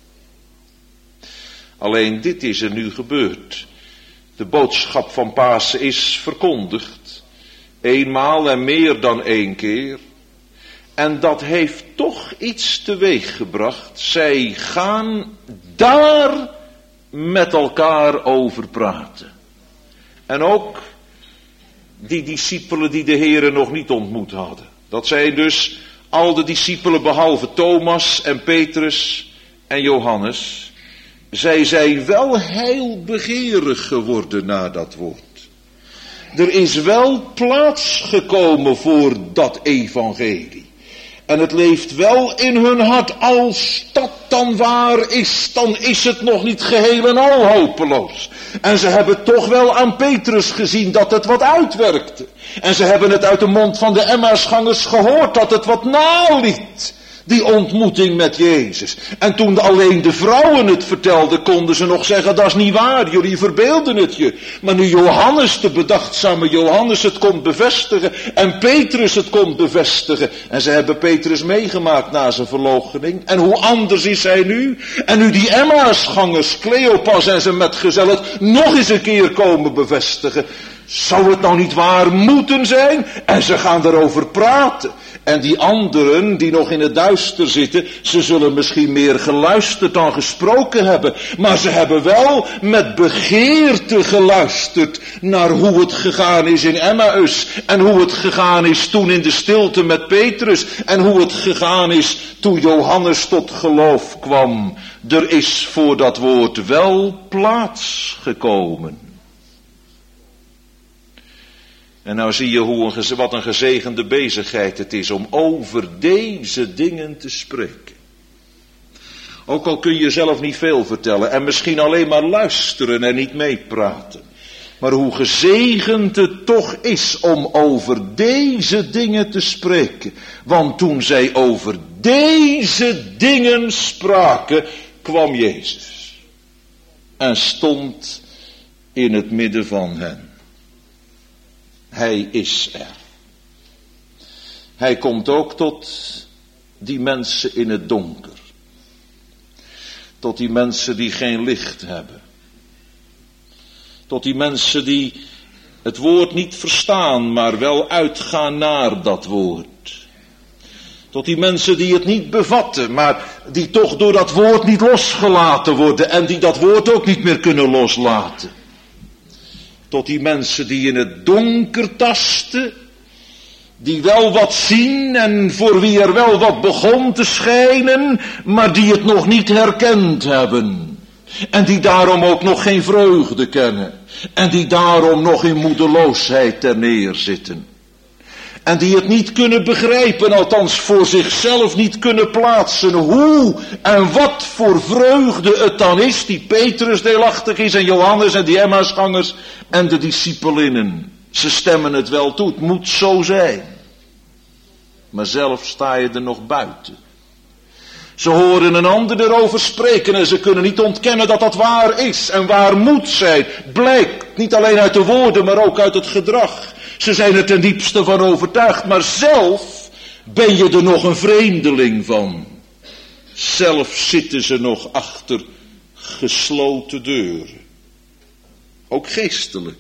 Alleen dit is er nu gebeurd. De boodschap van Pasen is verkondigd. Eenmaal en meer dan 1 keer. En dat heeft toch iets teweeggebracht. Zij gaan daar met elkaar over praten. En ook die discipelen die de Heere nog niet ontmoet hadden. Dat zijn dus al de discipelen behalve Thomas en Petrus en Johannes. Zij zijn wel heilbegeerig geworden na dat woord. Er is wel plaats gekomen voor dat evangelie. En het leeft wel in hun hart. Als dat dan waar is, dan is het nog niet geheel en al hopeloos. En ze hebben toch wel aan Petrus gezien dat het wat uitwerkte. En ze hebben het uit de mond van de Emmausgangers gehoord dat het wat naliet. Die ontmoeting met Jezus. En toen alleen de vrouwen het vertelden, konden ze nog zeggen, dat is niet waar, jullie verbeelden het je. Maar nu Johannes, de bedachtzame Johannes, het komt bevestigen. En Petrus het komt bevestigen. En ze hebben Petrus meegemaakt na zijn verloochening. En hoe anders is hij nu? En nu die Emmausgangers, Cleopas en zijn metgezel het nog eens een keer komen bevestigen. Zou het nou niet waar moeten zijn? En ze gaan erover praten. En die anderen die nog in het duister zitten, ze zullen misschien meer geluisterd dan gesproken hebben. Maar ze hebben wel met begeerte geluisterd naar hoe het gegaan is in Emmaus. En hoe het gegaan is toen in de stilte met Petrus. En hoe het gegaan is toen Johannes tot geloof kwam. Er is voor dat woord wel plaats gekomen. En nou zie je wat een gezegende bezigheid het is om over deze dingen te spreken. Ook al kun je zelf niet veel vertellen en misschien alleen maar luisteren en niet meepraten. Maar hoe gezegend het toch is om over deze dingen te spreken. Want toen zij over deze dingen spraken, kwam Jezus. En stond in het midden van hen. Hij is er. Hij komt ook tot die mensen in het donker. Tot die mensen die geen licht hebben. Tot die mensen die het woord niet verstaan, maar wel uitgaan naar dat woord. Tot die mensen die het niet bevatten, maar die toch door dat woord niet losgelaten worden en die dat woord ook niet meer kunnen loslaten. Tot die mensen die in het donker tasten, die wel wat zien en voor wie er wel wat begon te schijnen, maar die het nog niet herkend hebben. En die daarom ook nog geen vreugde kennen. En die daarom nog in moedeloosheid ter neerzitten. En die het niet kunnen begrijpen, althans voor zichzelf niet kunnen plaatsen. Hoe en wat voor vreugde het dan is, die Petrus deelachtig is en Johannes en die Emmausgangers en de discipelinnen. Ze stemmen het wel toe, het moet zo zijn. Maar zelf sta je er nog buiten. Ze horen een ander erover spreken en ze kunnen niet ontkennen dat dat waar is en waar moet zijn. Blijkt niet alleen uit de woorden, maar ook uit het gedrag. Ze zijn er ten diepste van overtuigd, maar zelf ben je er nog een vreemdeling van. Zelf zitten ze nog achter gesloten deuren. Ook geestelijk.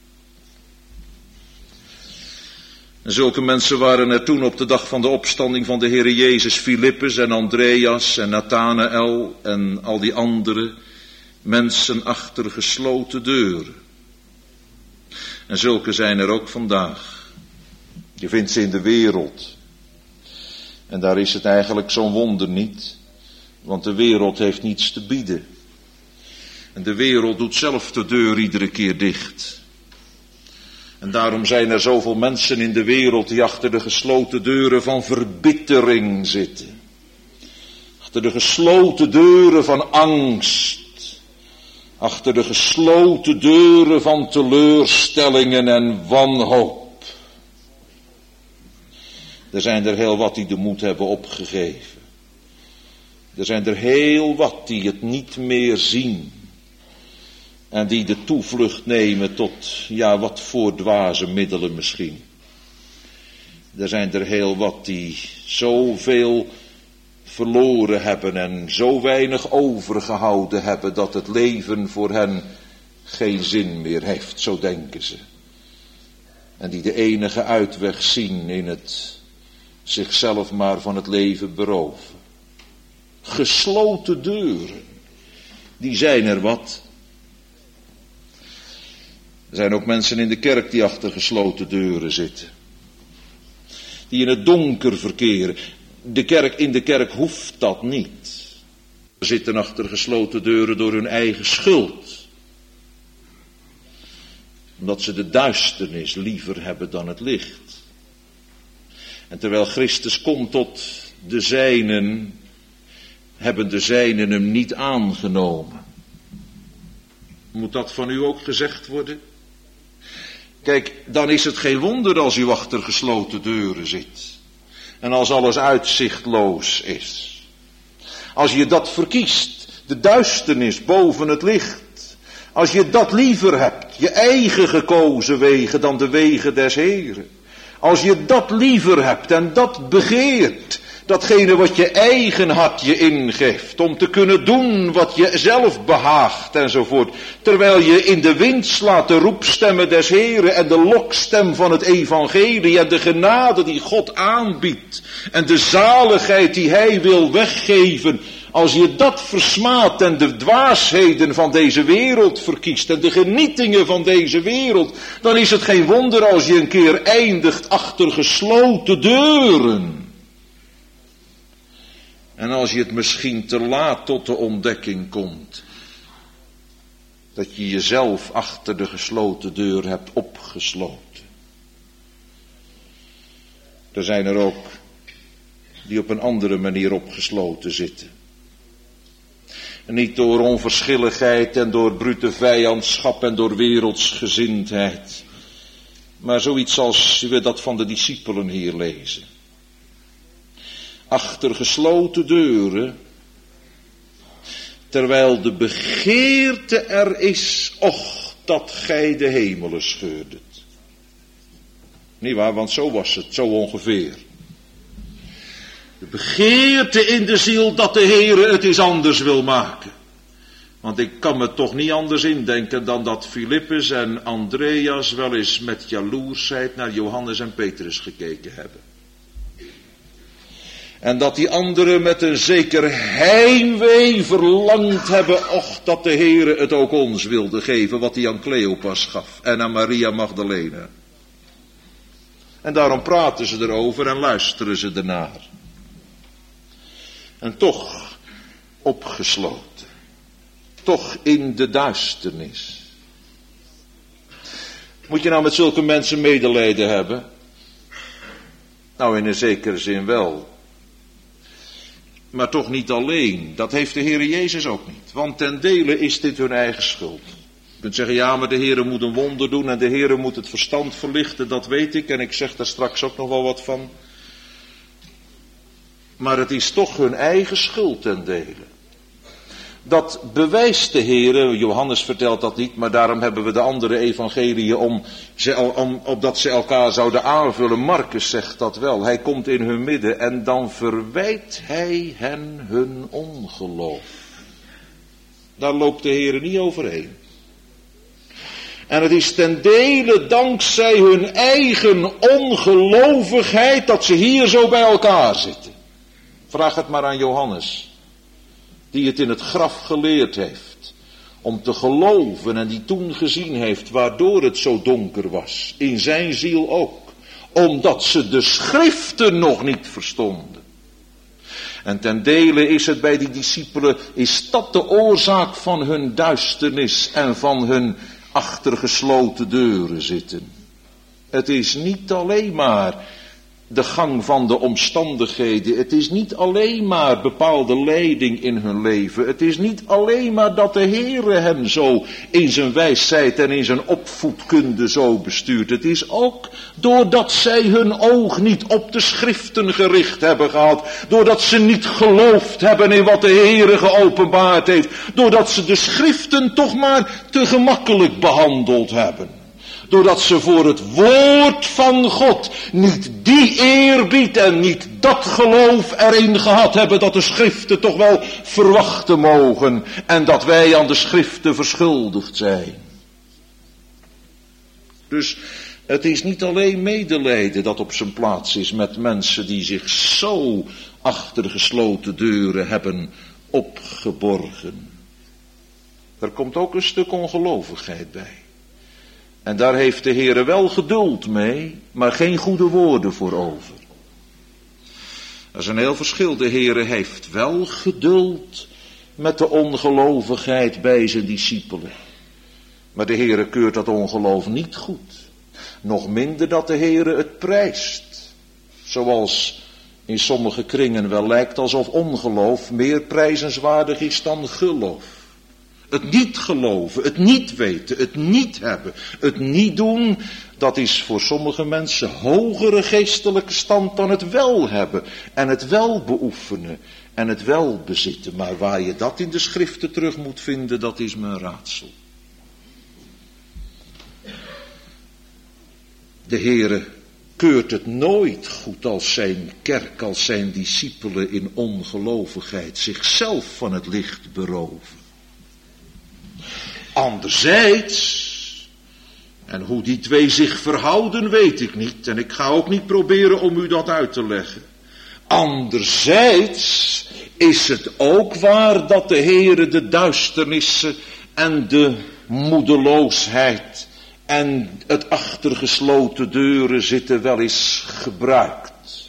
En zulke mensen waren er toen op de dag van de opstanding van de Heere Jezus, Filippus en Andreas en Nathanael en al die andere mensen achter gesloten deuren. En zulke zijn er ook vandaag. Je vindt ze in de wereld. En daar is het eigenlijk zo'n wonder niet. Want de wereld heeft niets te bieden. En de wereld doet zelf de deur iedere keer dicht. En daarom zijn er zoveel mensen in de wereld die achter de gesloten deuren van verbittering zitten. Achter de gesloten deuren van angst. Achter de gesloten deuren van teleurstellingen en wanhoop. Er zijn er heel wat die de moed hebben opgegeven. Er zijn er heel wat die het niet meer zien. En die de toevlucht nemen tot, ja, wat voor dwaze middelen misschien. Er zijn er heel wat die zoveel verloren hebben en zo weinig overgehouden hebben dat het leven voor hen geen zin meer heeft, zo denken ze. En die de enige uitweg zien in het zichzelf maar van het leven beroven. Gesloten deuren, die zijn er wat. Er zijn ook mensen in de kerk die achter gesloten deuren zitten. Die in het donker verkeren. In de kerk hoeft dat niet. Ze zitten achter gesloten deuren door hun eigen schuld. Omdat ze de duisternis liever hebben dan het licht. En terwijl Christus komt tot de zijnen, hebben de zijnen hem niet aangenomen. Moet dat van u ook gezegd worden? Kijk, dan is het geen wonder als u achter gesloten deuren zit. En als alles uitzichtloos is. Als je dat verkiest, de duisternis boven het licht. Als je dat liever hebt, je eigen gekozen wegen dan de wegen des Heren. Als je dat liever hebt en dat begeert, Datgene wat je eigen hart je ingeeft, om te kunnen doen wat je zelf behaagt enzovoort. Terwijl je in de wind slaat de roepstemmen des Heren en de lokstem van het evangelie en de genade die God aanbiedt. En de zaligheid die Hij wil weggeven. Als je dat versmaadt en de dwaasheden van deze wereld verkiest en de genietingen van deze wereld, dan is het geen wonder als je een keer eindigt achter gesloten deuren. En als je het misschien te laat tot de ontdekking komt, dat je jezelf achter de gesloten deur hebt opgesloten. Er zijn er ook die op een andere manier opgesloten zitten. En niet door onverschilligheid en door brute vijandschap en door wereldsgezindheid. Maar zoiets als we dat van de discipelen hier lezen. Achter gesloten deuren, terwijl de begeerte er is, och, dat gij de hemelen scheurdet. Niet waar, want zo was het, zo ongeveer. De begeerte in de ziel dat de Heere het eens anders wil maken. Want ik kan me toch niet anders indenken dan dat Filippus en Andreas wel eens met jaloersheid naar Johannes en Petrus gekeken hebben. En dat die anderen met een zeker heimwee verlangd hebben, och, dat de Heere het ook ons wilde geven, wat hij aan Cleopas gaf en aan Maria Magdalena. En daarom praten ze erover en luisteren ze ernaar. En toch opgesloten, toch in de duisternis. Moet je nou met zulke mensen medelijden hebben? Nou, in een zekere zin wel. Maar toch niet alleen. Dat heeft de Heere Jezus ook niet. Want ten dele is dit hun eigen schuld. Je kunt zeggen, ja, maar de Heere moet een wonder doen en de Heere moet het verstand verlichten, dat weet ik. En ik zeg daar straks ook nog wel wat van. Maar het is toch hun eigen schuld ten dele. Dat bewijst de Heere, Johannes vertelt dat niet, maar daarom hebben we de andere evangeliën opdat ze elkaar zouden aanvullen. Marcus zegt dat wel, hij komt in hun midden en dan verwijt hij hen hun ongeloof. Daar loopt de Heere niet overheen. En het is ten dele dankzij hun eigen ongelovigheid dat ze hier zo bij elkaar zitten. Vraag het maar aan Johannes, die het in het graf geleerd heeft, om te geloven en die toen gezien heeft waardoor het zo donker was, in zijn ziel ook, omdat ze de schriften nog niet verstonden. En ten dele is het bij die discipelen, is dat de oorzaak van hun duisternis en van hun achter gesloten deuren zitten. Het is niet alleen maar de gang van de omstandigheden. Het is niet alleen maar bepaalde leiding in hun leven. Het is niet alleen maar dat de Heere hen zo in zijn wijsheid en in zijn opvoedkunde zo bestuurt. Het is ook doordat zij hun oog niet op de schriften gericht hebben gehad. Doordat ze niet geloofd hebben in wat de Heere geopenbaard heeft. Doordat ze de schriften toch maar te gemakkelijk behandeld hebben. Doordat ze voor het woord van God niet die eerbied en niet dat geloof erin gehad hebben dat de schriften toch wel verwachten mogen en dat wij aan de schriften verschuldigd zijn. Dus het is niet alleen medelijden dat op zijn plaats is met mensen die zich zo achter gesloten deuren hebben opgeborgen. Er komt ook een stuk ongelovigheid bij. En daar heeft de Heere wel geduld mee, maar geen goede woorden voor over. Dat is een heel verschil. De Heere heeft wel geduld met de ongelovigheid bij zijn discipelen. Maar de Heere keurt dat ongeloof niet goed. Nog minder dat de Heere het prijst. Zoals in sommige kringen wel lijkt alsof ongeloof meer prijzenswaardig is dan geloof. Het niet geloven, het niet weten, het niet hebben, het niet doen, dat is voor sommige mensen hogere geestelijke stand dan het wel hebben. En het wel beoefenen en het wel bezitten. Maar waar je dat in de schriften terug moet vinden, dat is mijn raadsel. De Heere keurt het nooit goed als zijn kerk, als zijn discipelen in ongelovigheid zichzelf van het licht beroven. Anderzijds, en hoe die twee zich verhouden weet ik niet, en ik ga ook niet proberen om u dat uit te leggen. Anderzijds is het ook waar dat de Heere de duisternissen en de moedeloosheid en het achter gesloten deuren zitten wel eens gebruikt,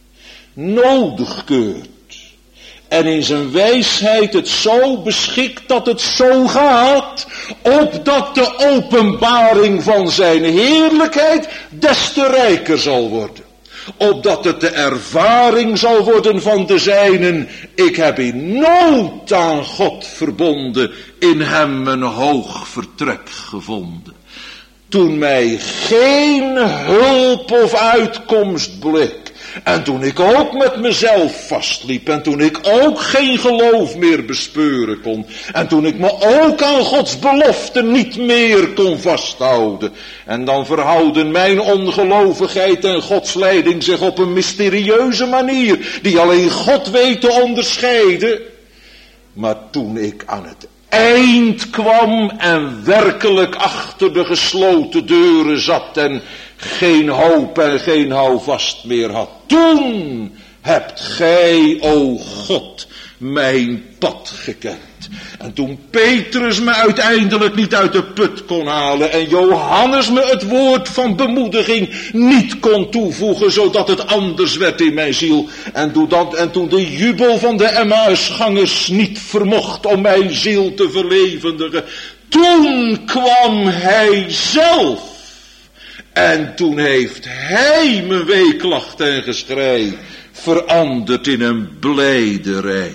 nodig keurt. En in zijn wijsheid het zo beschikt dat het zo gaat, opdat de openbaring van zijn heerlijkheid des te rijker zal worden. Opdat het de ervaring zal worden van de zijnen. Ik heb in nood aan God verbonden, in hem een hoog vertrek gevonden. Toen mij geen hulp of uitkomst bleek. En toen ik ook met mezelf vastliep. En toen ik ook geen geloof meer bespeuren kon. En toen ik me ook aan Gods belofte niet meer kon vasthouden. En dan verhouden mijn ongelovigheid en Gods leiding zich op een mysterieuze manier. Die alleen God weet te onderscheiden. Maar toen ik aan het eind kwam en werkelijk achter de gesloten deuren zat en geen hoop en geen houvast meer had. Toen hebt gij, o God, mijn pad gekend. En toen Petrus me uiteindelijk niet uit de put kon halen en Johannes me het woord van bemoediging niet kon toevoegen, zodat het anders werd in mijn ziel. En toen de jubel van de Emmausgangers niet vermocht om mijn ziel te verlevendigen. Toen kwam hij zelf. En toen heeft hij mijn weeklacht en geschrei veranderd in een blijderij.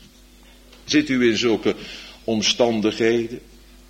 Zit u in zulke omstandigheden?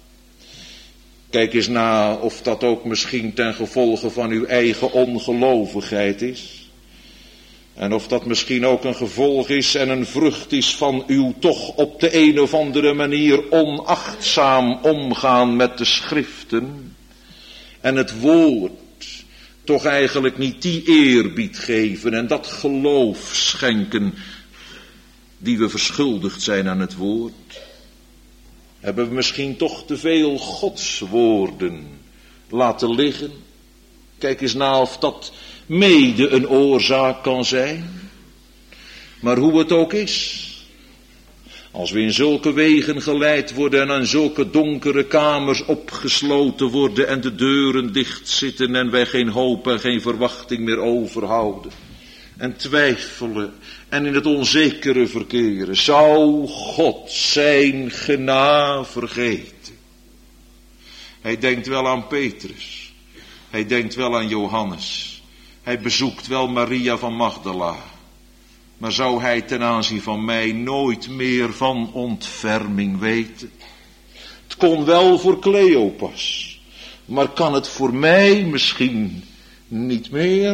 Kijk eens na of dat ook misschien ten gevolge van uw eigen ongelovigheid is. En of dat misschien ook een gevolg is en een vrucht is van uw toch op de een of andere manier onachtzaam omgaan met de schriften. En het woord toch eigenlijk niet die eerbied geven en dat geloof schenken die we verschuldigd zijn aan het woord. Hebben we misschien toch te veel godswoorden laten liggen? Kijk eens na of dat mede een oorzaak kan zijn. Maar hoe het ook is, als we in zulke wegen geleid worden en aan zulke donkere kamers opgesloten worden en de deuren dicht zitten en wij geen hoop en geen verwachting meer overhouden en twijfelen en in het onzekere verkeren, zou God zijn genade vergeten? Hij denkt wel aan Petrus, hij denkt wel aan Johannes, hij bezoekt wel Maria van Magdala. Maar zou hij ten aanzien van mij nooit meer van ontferming weten? Het kon wel voor Cleopas, maar kan het voor mij misschien niet meer?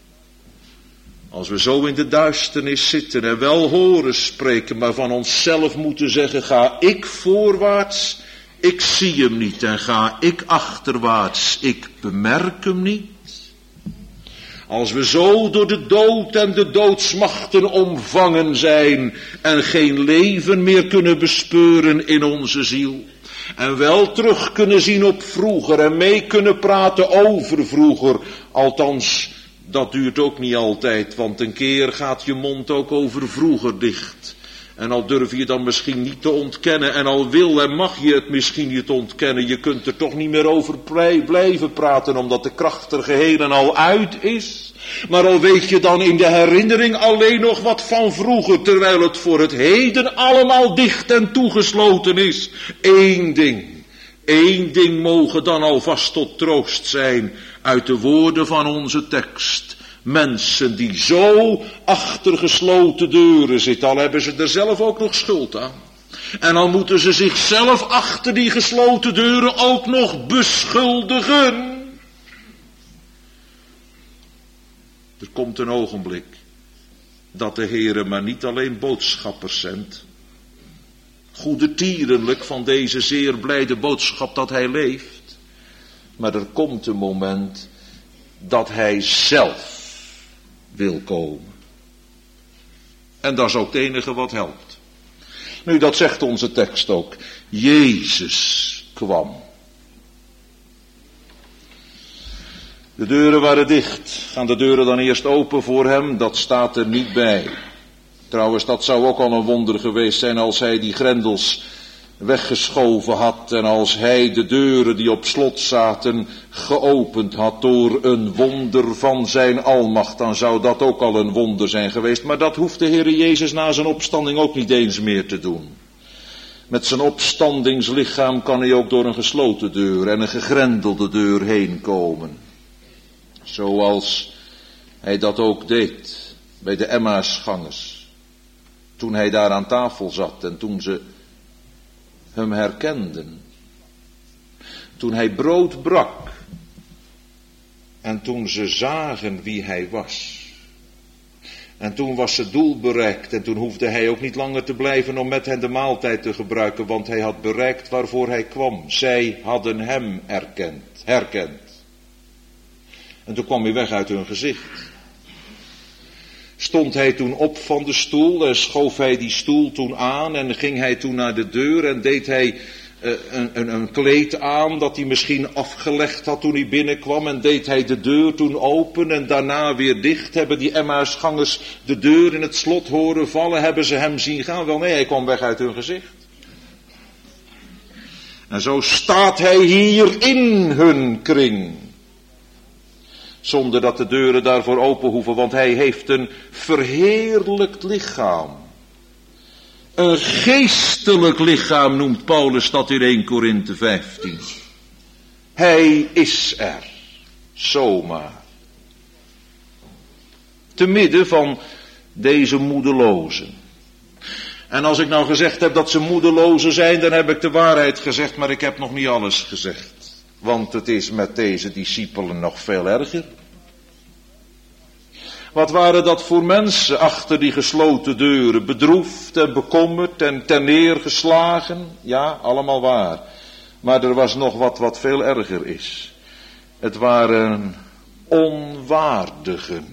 Als we zo in de duisternis zitten en wel horen spreken, maar van onszelf moeten zeggen, ga ik voorwaarts, ik zie hem niet, en ga ik achterwaarts, ik bemerk hem niet. Als we zo door de dood en de doodsmachten omvangen zijn en geen leven meer kunnen bespeuren in onze ziel. En wel terug kunnen zien op vroeger en mee kunnen praten over vroeger. Althans, dat duurt ook niet altijd, want een keer gaat je mond ook over vroeger dicht. En al durf je dan misschien niet te ontkennen en al wil en mag je het misschien niet ontkennen. Je kunt er toch niet meer over blijven praten omdat de kracht er geheel en al uit is. Maar al weet je dan in de herinnering alleen nog wat van vroeger, terwijl het voor het heden allemaal dicht en toegesloten is. Eén ding mogen dan alvast tot troost zijn uit de woorden van onze tekst. Mensen die zo achter gesloten deuren zitten, al hebben ze er zelf ook nog schuld aan. En al moeten ze zichzelf achter die gesloten deuren ook nog beschuldigen. Er komt een ogenblik dat de Heere maar niet alleen boodschappers zendt, goedertierenlijk van deze zeer blijde boodschap dat hij leeft, maar er komt een moment dat hij zelf wil komen. En dat is ook het enige wat helpt. Nu, dat zegt onze tekst ook. Jezus kwam. De deuren waren dicht. Gaan de deuren dan eerst open voor hem? Dat staat er niet bij. Trouwens, dat zou ook al een wonder geweest zijn als hij die grendels weggeschoven had en als hij de deuren die op slot zaten geopend had door een wonder van zijn almacht, dan zou dat ook al een wonder zijn geweest. Maar dat hoeft de Heere Jezus na zijn opstanding ook niet eens meer te doen. Met zijn opstandingslichaam kan hij ook door een gesloten deur en een gegrendelde deur heen komen. Zoals hij dat ook deed bij de Emmausgangers. Toen hij daar aan tafel zat en toen ze hem herkenden. Toen hij brood brak. En toen ze zagen wie hij was. En toen was het doel bereikt. En toen hoefde hij ook niet langer te blijven om met hen de maaltijd te gebruiken. Want hij had bereikt waarvoor hij kwam. Zij hadden hem herkend. En toen kwam hij weg uit hun gezicht. Stond hij toen op van de stoel en schoof hij die stoel toen aan en ging hij toen naar de deur en deed hij een kleed aan dat hij misschien afgelegd had toen hij binnenkwam en deed hij de deur toen open en daarna weer dicht. Hebben die Emmausgangers de deur in het slot horen vallen, hebben ze hem zien gaan? Wel nee, hij kwam weg uit hun gezicht. En zo staat hij hier in hun kring. Zonder dat de deuren daarvoor open hoeven, want hij heeft een verheerlijkt lichaam. Een geestelijk lichaam noemt Paulus dat in 1 Korinthe 15. Hij is er, zomaar. Te midden van deze moedelozen. En als ik nou gezegd heb dat ze moedelozen zijn, dan heb ik de waarheid gezegd, maar ik heb nog niet alles gezegd. Want het is met deze discipelen nog veel erger. Wat waren dat voor mensen achter die gesloten deuren? Bedroefd en bekommerd en terneergeslagen? Ja, allemaal waar. Maar er was nog wat veel erger is. Het waren onwaardigen.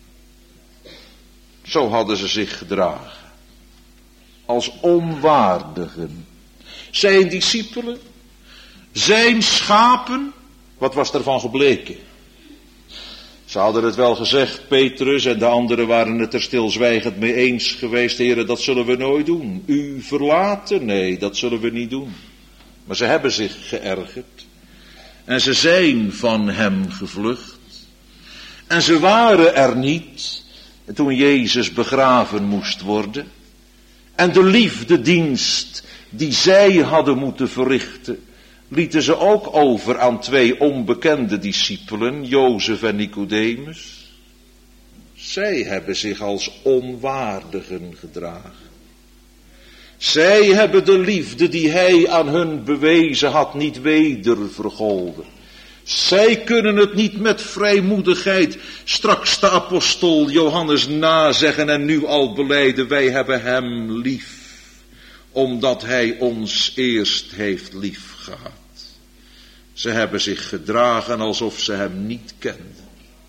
Zo hadden ze zich gedragen. Als onwaardigen. Zijn discipelen? Zijn schapen, wat was ervan gebleken? Ze hadden het wel gezegd, Petrus en de anderen waren het er stilzwijgend mee eens geweest. Heren, dat zullen we nooit doen. U verlaten? Nee, dat zullen we niet doen. Maar ze hebben zich geërgerd. En ze zijn van hem gevlucht. En ze waren er niet toen Jezus begraven moest worden. En de liefdedienst die zij hadden moeten verrichten, lieten ze ook over aan 2 onbekende discipelen, Jozef en Nicodemus. Zij hebben zich als onwaardigen gedragen. Zij hebben de liefde die hij aan hun bewezen had niet wedervergolden. Zij kunnen het niet met vrijmoedigheid straks de apostel Johannes nazeggen en nu al belijden, wij hebben hem lief, omdat hij ons eerst heeft lief gehad. Ze hebben zich gedragen alsof ze hem niet kenden.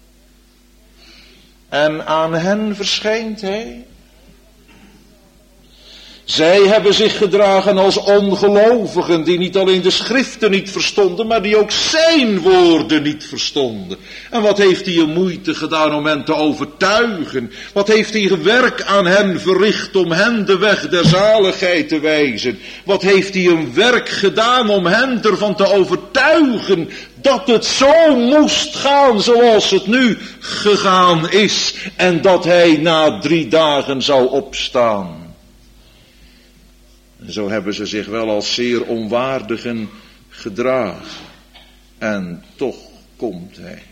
En aan hen verschijnt hij. Zij hebben zich gedragen als ongelovigen die niet alleen de schriften niet verstonden, maar die ook zijn woorden niet verstonden. En wat heeft hij een moeite gedaan om hen te overtuigen? Wat heeft hij werk aan hen verricht om hen de weg der zaligheid te wijzen? Wat heeft hij een werk gedaan om hen ervan te overtuigen dat het zo moest gaan zoals het nu gegaan is en dat hij na 3 dagen zou opstaan? En zo hebben ze zich wel als zeer onwaardigen gedragen. En toch komt hij.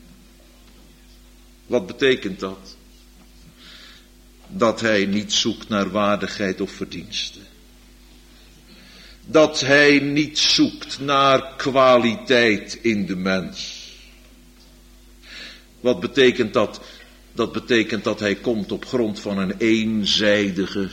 Wat betekent dat? Dat hij niet zoekt naar waardigheid of verdiensten. Dat hij niet zoekt naar kwaliteit in de mens. Wat betekent dat? Dat betekent dat hij komt op grond van een eenzijdige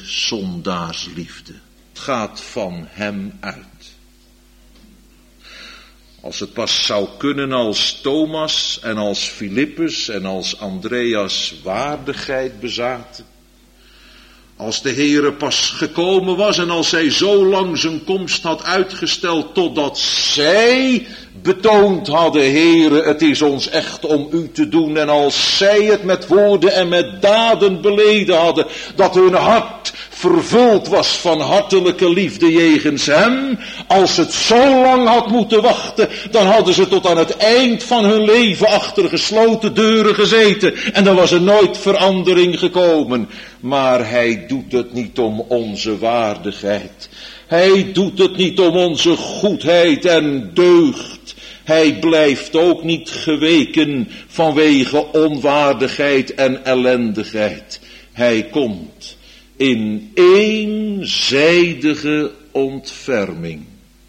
zondaarsliefde. Het gaat van hem uit. Als het pas zou kunnen als Thomas en als Filippus en als Andreas waardigheid bezaten. Als de Heere pas gekomen was en als zij zo lang zijn komst had uitgesteld totdat zij betoond hadden, Heere, het is ons echt om u te doen. En als zij het met woorden en met daden beleden hadden, dat hun hart vervuld was van hartelijke liefde jegens hem. Als het zo lang had moeten wachten, dan hadden ze tot aan het eind van hun leven achter gesloten deuren gezeten. En dan was er nooit verandering gekomen. Maar hij doet het niet om onze waardigheid. Hij doet het niet om onze goedheid en deugd. Hij blijft ook niet geweken vanwege onwaardigheid en ellendigheid. Hij komt in eenzijdige ontferming.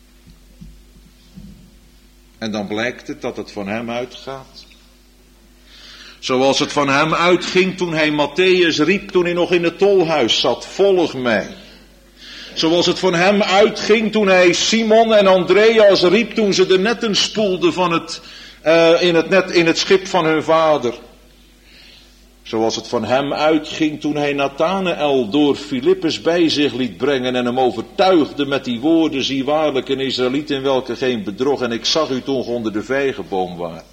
En dan blijkt het dat het van hem uitgaat. Zoals het van hem uitging toen hij Mattheüs riep toen hij nog in het tolhuis zat. Volg mij. Zoals het van hem uitging toen hij Simon en Andreas riep toen ze de netten spoelden in het schip van hun vader. Zoals het van hem uitging toen hij Nathanael door Filippus bij zich liet brengen en hem overtuigde met die woorden: zie waarlijk een Israëliet in welke geen bedrog, en ik zag u toen onder de vijgenboom waart.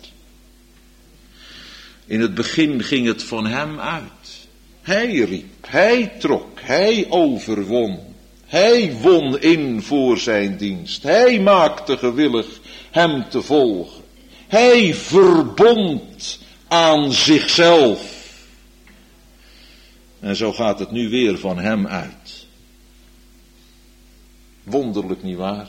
In het begin ging het van hem uit. Hij riep, hij trok, hij overwon. Hij won in voor zijn dienst. Hij maakte gewillig hem te volgen. Hij verbond aan zichzelf. En zo gaat het nu weer van hem uit. Wonderlijk, nietwaar?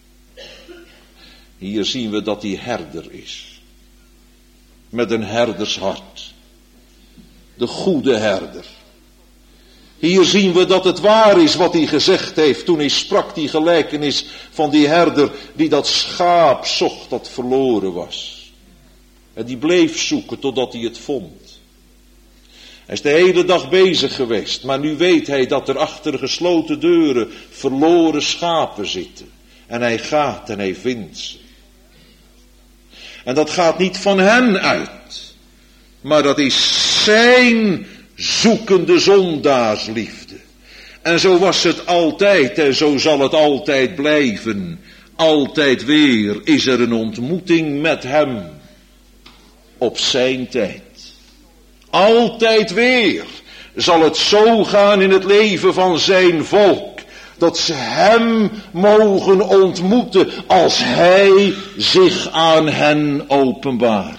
Hier zien we dat hij herder is. Met een herdershart. De goede herder. Hier zien we dat het waar is wat hij gezegd heeft toen hij sprak, die gelijkenis van die herder die dat schaap zocht dat verloren was. En die bleef zoeken totdat hij het vond. Hij is de hele dag bezig geweest, maar nu weet hij dat er achter gesloten deuren verloren schapen zitten. En hij gaat en hij vindt ze. En dat gaat niet van hen uit, maar dat is zijn zoekende zondaarsliefde. En zo was het altijd en zo zal het altijd blijven. Altijd weer is er een ontmoeting met hem op zijn tijd. Altijd weer zal het zo gaan in het leven van zijn volk, dat ze hem mogen ontmoeten als hij zich aan hen openbaart.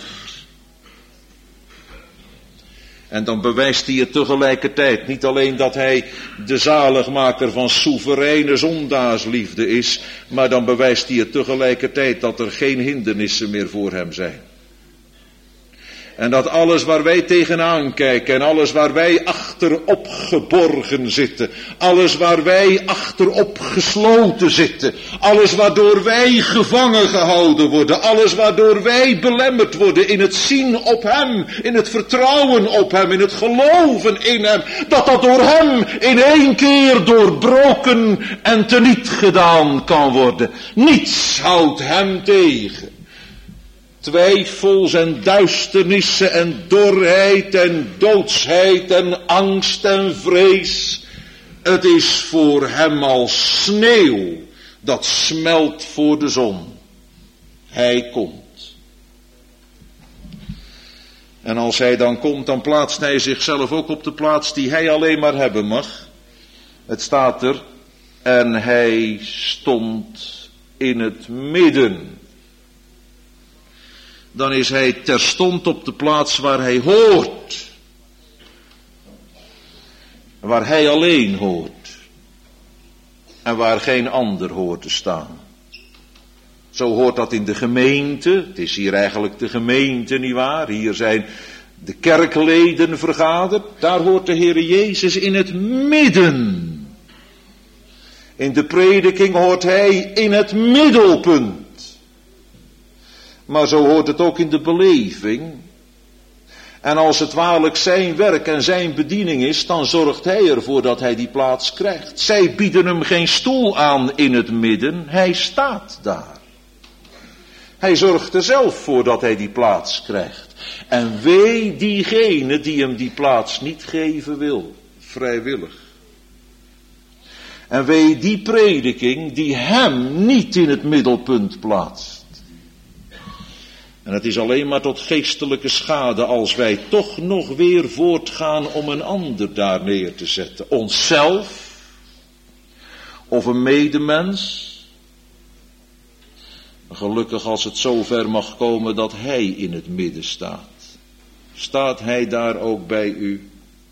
En dan bewijst hij het tegelijkertijd niet alleen dat hij de zaligmaker van soevereine zondaarsliefde is, maar dan bewijst hij het tegelijkertijd dat er geen hindernissen meer voor hem zijn. En dat alles waar wij tegenaan kijken en alles waar wij achterop geborgen zitten, alles waar wij achterop gesloten zitten, alles waardoor wij gevangen gehouden worden, alles waardoor wij belemmerd worden in het zien op hem, in het vertrouwen op hem, in het geloven in hem, dat door hem in één keer doorbroken en teniet gedaan kan worden. Niets houdt hem tegen. Twijfels en duisternissen en dorheid en doodsheid en angst en vrees. Het is voor hem als sneeuw dat smelt voor de zon. Hij komt. En als hij dan komt, dan plaatst hij zichzelf ook op de plaats die hij alleen maar hebben mag. Het staat er, en hij stond in het midden. Dan is hij terstond op de plaats waar hij hoort. Waar hij alleen hoort. En waar geen ander hoort te staan. Zo hoort dat in de gemeente. Het is hier eigenlijk de gemeente, nietwaar? Hier zijn de kerkleden vergaderd. Daar hoort de Heere Jezus in het midden. In de prediking hoort hij in het middelpunt. Maar zo hoort het ook in de beleving. En als het waarlijk zijn werk en zijn bediening is, dan zorgt hij ervoor dat hij die plaats krijgt. Zij bieden hem geen stoel aan in het midden, hij staat daar. Hij zorgt er zelf voor dat hij die plaats krijgt. En wee diegene die hem die plaats niet geven wil, vrijwillig. En wee die prediking die hem niet in het middelpunt plaatst. En het is alleen maar tot geestelijke schade als wij toch nog weer voortgaan om een ander daar neer te zetten. Onszelf of een medemens. Gelukkig als het zover mag komen dat hij in het midden staat. Staat hij daar ook bij u?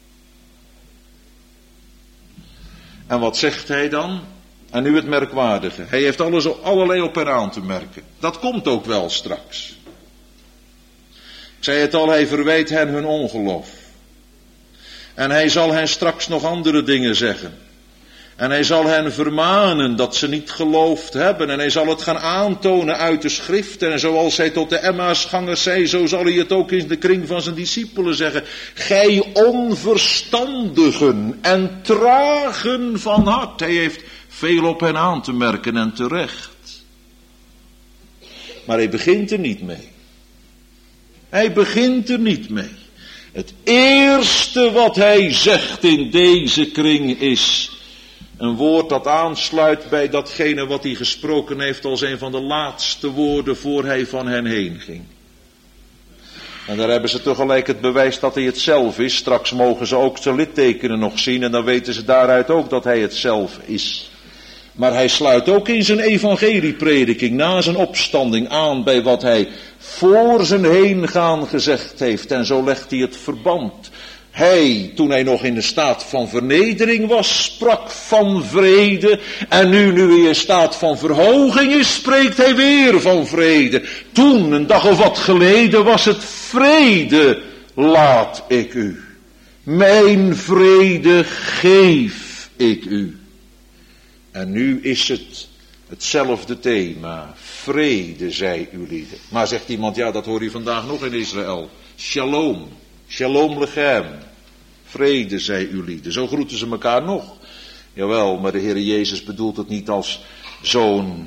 En wat zegt hij dan? En nu het merkwaardige. Hij heeft allerlei op en aan te merken. Dat komt ook wel straks. Ik zei het al, hij verwijt hen hun ongeloof. En hij zal hen straks nog andere dingen zeggen. En hij zal hen vermanen dat ze niet geloofd hebben. En hij zal het gaan aantonen uit de schriften. En zoals hij tot de Emmausgangers zei, zo zal hij het ook in de kring van zijn discipelen zeggen. Gij onverstandigen en tragen van hart. Hij heeft veel op hen aan te merken en terecht. Maar hij begint er niet mee. Hij begint er niet mee. Het eerste wat hij zegt in deze kring is een woord dat aansluit bij datgene wat hij gesproken heeft als een van de laatste woorden voor hij van hen heen ging. En daar hebben ze tegelijk het bewijs dat hij het zelf is. Straks mogen ze ook zijn littekenen nog zien en dan weten ze daaruit ook dat hij het zelf is. Maar hij sluit ook in zijn evangelieprediking na zijn opstanding aan bij wat hij voor zijn heengaan gezegd heeft. En zo legt hij het verband. Hij, toen hij nog in de staat van vernedering was, sprak van vrede. En nu hij in staat van verhoging is, spreekt hij weer van vrede. Toen, een dag of wat geleden, was het vrede, laat ik u. Mijn vrede geef ik u. En nu is het hetzelfde thema. Vrede, zij uw lieden. Maar zegt iemand, ja, dat hoor je vandaag nog in Israël. Shalom. Shalom lechem. Vrede, zij uw lieden. Zo groeten ze elkaar nog. Jawel, maar de Heer Jezus bedoelt het niet als zo'n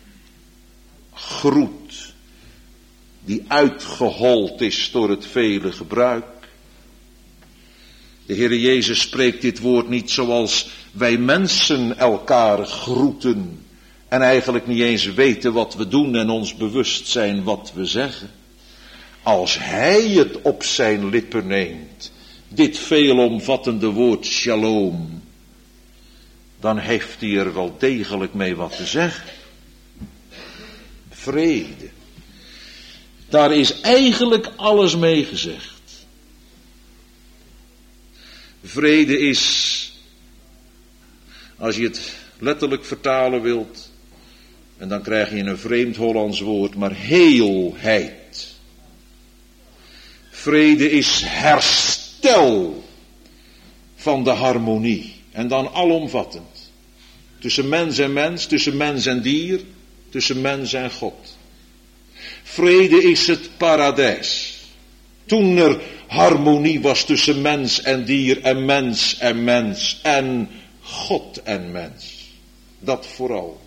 groet die uitgehold is door het vele gebruik. De Heer Jezus spreekt dit woord niet zoals wij mensen elkaar groeten en eigenlijk niet eens weten wat we doen en ons bewust zijn wat we zeggen. Als hij het op zijn lippen neemt, dit veelomvattende woord shalom, dan heeft hij er wel degelijk mee wat te zeggen. Vrede. Daar is eigenlijk alles mee gezegd. Vrede is, als je het letterlijk vertalen wilt, en dan krijg je een vreemd Hollands woord, maar heelheid. Vrede is herstel van de harmonie. En dan alomvattend. Tussen mens en mens, tussen mens en dier, tussen mens en God. Vrede is het paradijs. Toen er harmonie was tussen mens en dier en mens en mens en God en mens. Dat vooral.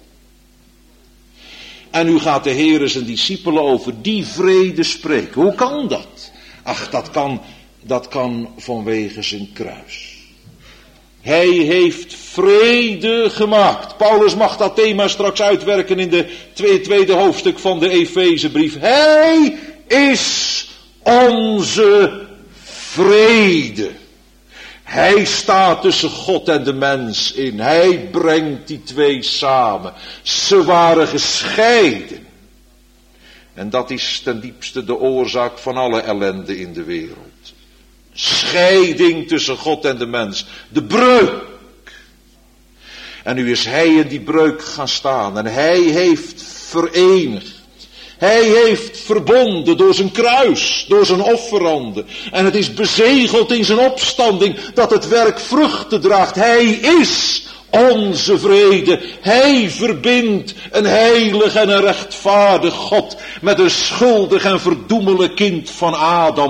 En nu gaat de Heer zijn discipelen over die vrede spreken. Hoe kan dat? Ach, dat kan vanwege zijn kruis. Hij heeft vrede gemaakt. Paulus mag dat thema straks uitwerken in de tweede hoofdstuk van de Efezebrief. Hij is onze vrede. Hij staat tussen God en de mens in. Hij brengt die twee samen. Ze waren gescheiden. En dat is ten diepste de oorzaak van alle ellende in de wereld. Scheiding tussen God en de mens. De breuk. En nu is hij in die breuk gaan staan. En hij heeft verenigd. Hij heeft verbonden door zijn kruis, door zijn offeranden. En het is bezegeld in zijn opstanding dat het werk vruchten draagt. Hij is onze vrede. Hij verbindt een heilig en een rechtvaardig God met een schuldig en verdoemelijk kind van Adam.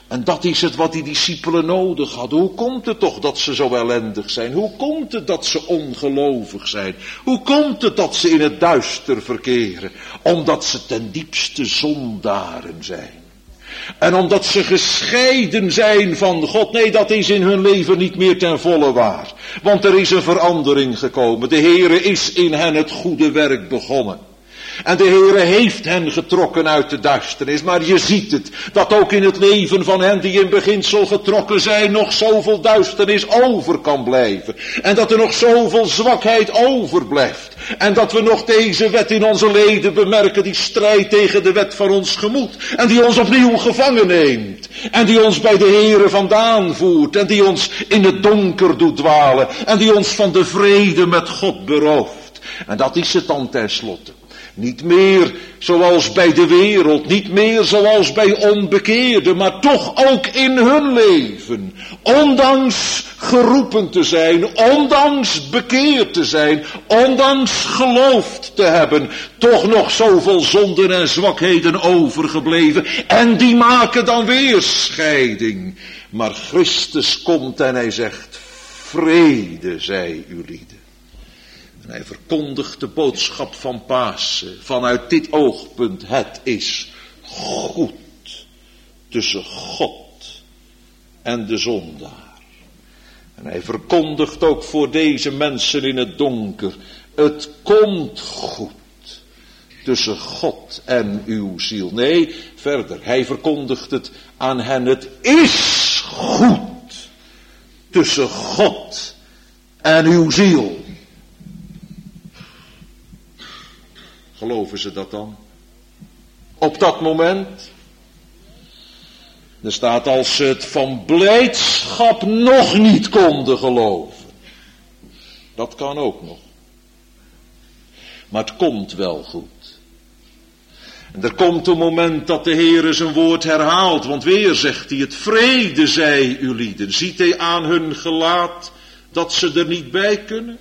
En dat is het wat die discipelen nodig hadden. Hoe komt het toch dat ze zo ellendig zijn? Hoe komt het dat ze ongelovig zijn? Hoe komt het dat ze in het duister verkeren? Omdat ze ten diepste zondaren zijn. En omdat ze gescheiden zijn van God. Nee, dat is in hun leven niet meer ten volle waar. Want er is een verandering gekomen. De Heere is in hen het goede werk begonnen. En de Heere heeft hen getrokken uit de duisternis. Maar je ziet het, dat ook in het leven van hen die in beginsel getrokken zijn, nog zoveel duisternis over kan blijven. En dat er nog zoveel zwakheid overblijft. En dat we nog deze wet in onze leden bemerken, die strijdt tegen de wet van ons gemoed. En die ons opnieuw gevangen neemt. En die ons bij de Heere vandaan voert. En die ons in het donker doet dwalen. En die ons van de vrede met God berooft. En dat is het dan tenslotte. Niet meer zoals bij de wereld, niet meer zoals bij onbekeerden, maar toch ook in hun leven. Ondanks geroepen te zijn, ondanks bekeerd te zijn, ondanks geloofd te hebben, toch nog zoveel zonden en zwakheden overgebleven. En die maken dan weer scheiding. Maar Christus komt en hij zegt, vrede zij u lieden. En hij verkondigt de boodschap van Pasen vanuit dit oogpunt. Het is goed tussen God en de zondaar. En hij verkondigt ook voor deze mensen in het donker. Het komt goed tussen God en uw ziel. Nee, verder. Hij verkondigt het aan hen. Het is goed tussen God en uw ziel. Geloven ze dat dan? Op dat moment? Er staat als ze het van blijdschap nog niet konden geloven. Dat kan ook nog. Maar het komt wel goed. En er komt een moment dat de Heere zijn woord herhaalt. Want weer zegt hij, het vrede zij u lieden. Ziet hij aan hun gelaat dat ze er niet bij kunnen?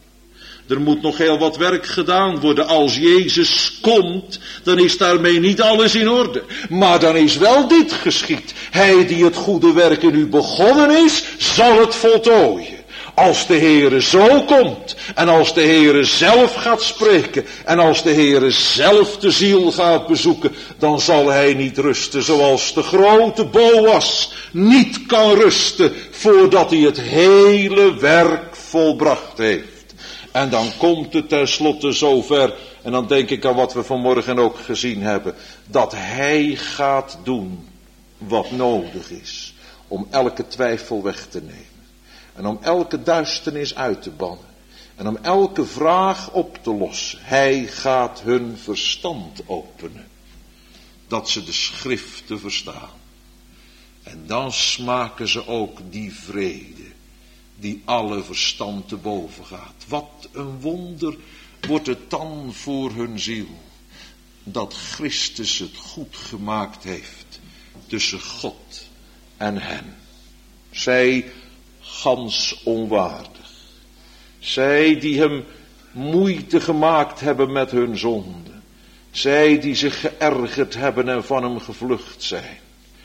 Er moet nog heel wat werk gedaan worden. Als Jezus komt, dan is daarmee niet alles in orde. Maar dan is wel dit geschied. Hij die het goede werk in u begonnen is, zal het voltooien. Als de Heere zo komt, en als de Heere zelf gaat spreken, en als de Heere zelf de ziel gaat bezoeken, dan zal hij niet rusten zoals de grote Boas niet kan rusten, voordat hij het hele werk volbracht heeft. En dan komt het tenslotte zover, en dan denk ik aan wat we vanmorgen ook gezien hebben, dat hij gaat doen wat nodig is om elke twijfel weg te nemen. En om elke duisternis uit te bannen. En om elke vraag op te lossen. Hij gaat hun verstand openen. Dat ze de schriften verstaan. En dan smaken ze ook die vrede. Die alle verstand te boven gaat. Wat een wonder wordt het dan voor hun ziel. Dat Christus het goed gemaakt heeft. Tussen God en hen. Zij gans onwaardig. Zij die hem moeite gemaakt hebben met hun zonde. Zij die zich geërgerd hebben en van hem gevlucht zijn.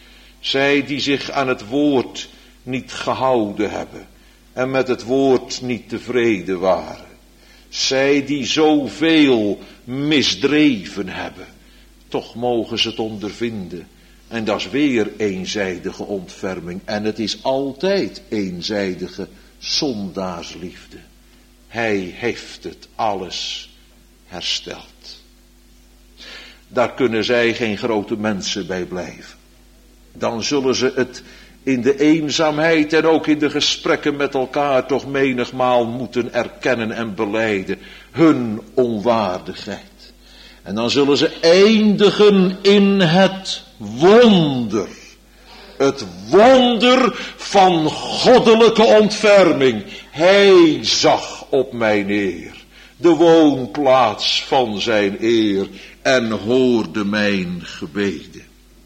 Zij die zich aan het woord niet gehouden hebben. En met het woord niet tevreden waren. Zij die zoveel misdreven hebben. Toch mogen ze het ondervinden. En dat is weer eenzijdige ontferming. En het is altijd eenzijdige zondaarsliefde. Hij heeft het alles hersteld. Daar kunnen zij geen grote mensen bij blijven. Dan zullen ze het in de eenzaamheid en ook in de gesprekken met elkaar toch menigmaal moeten erkennen en belijden. Hun onwaardigheid. En dan zullen ze eindigen in het wonder. Het wonder van goddelijke ontferming. Hij zag op mij neer. De woonplaats van zijn eer. En hoorde mijn gebeden.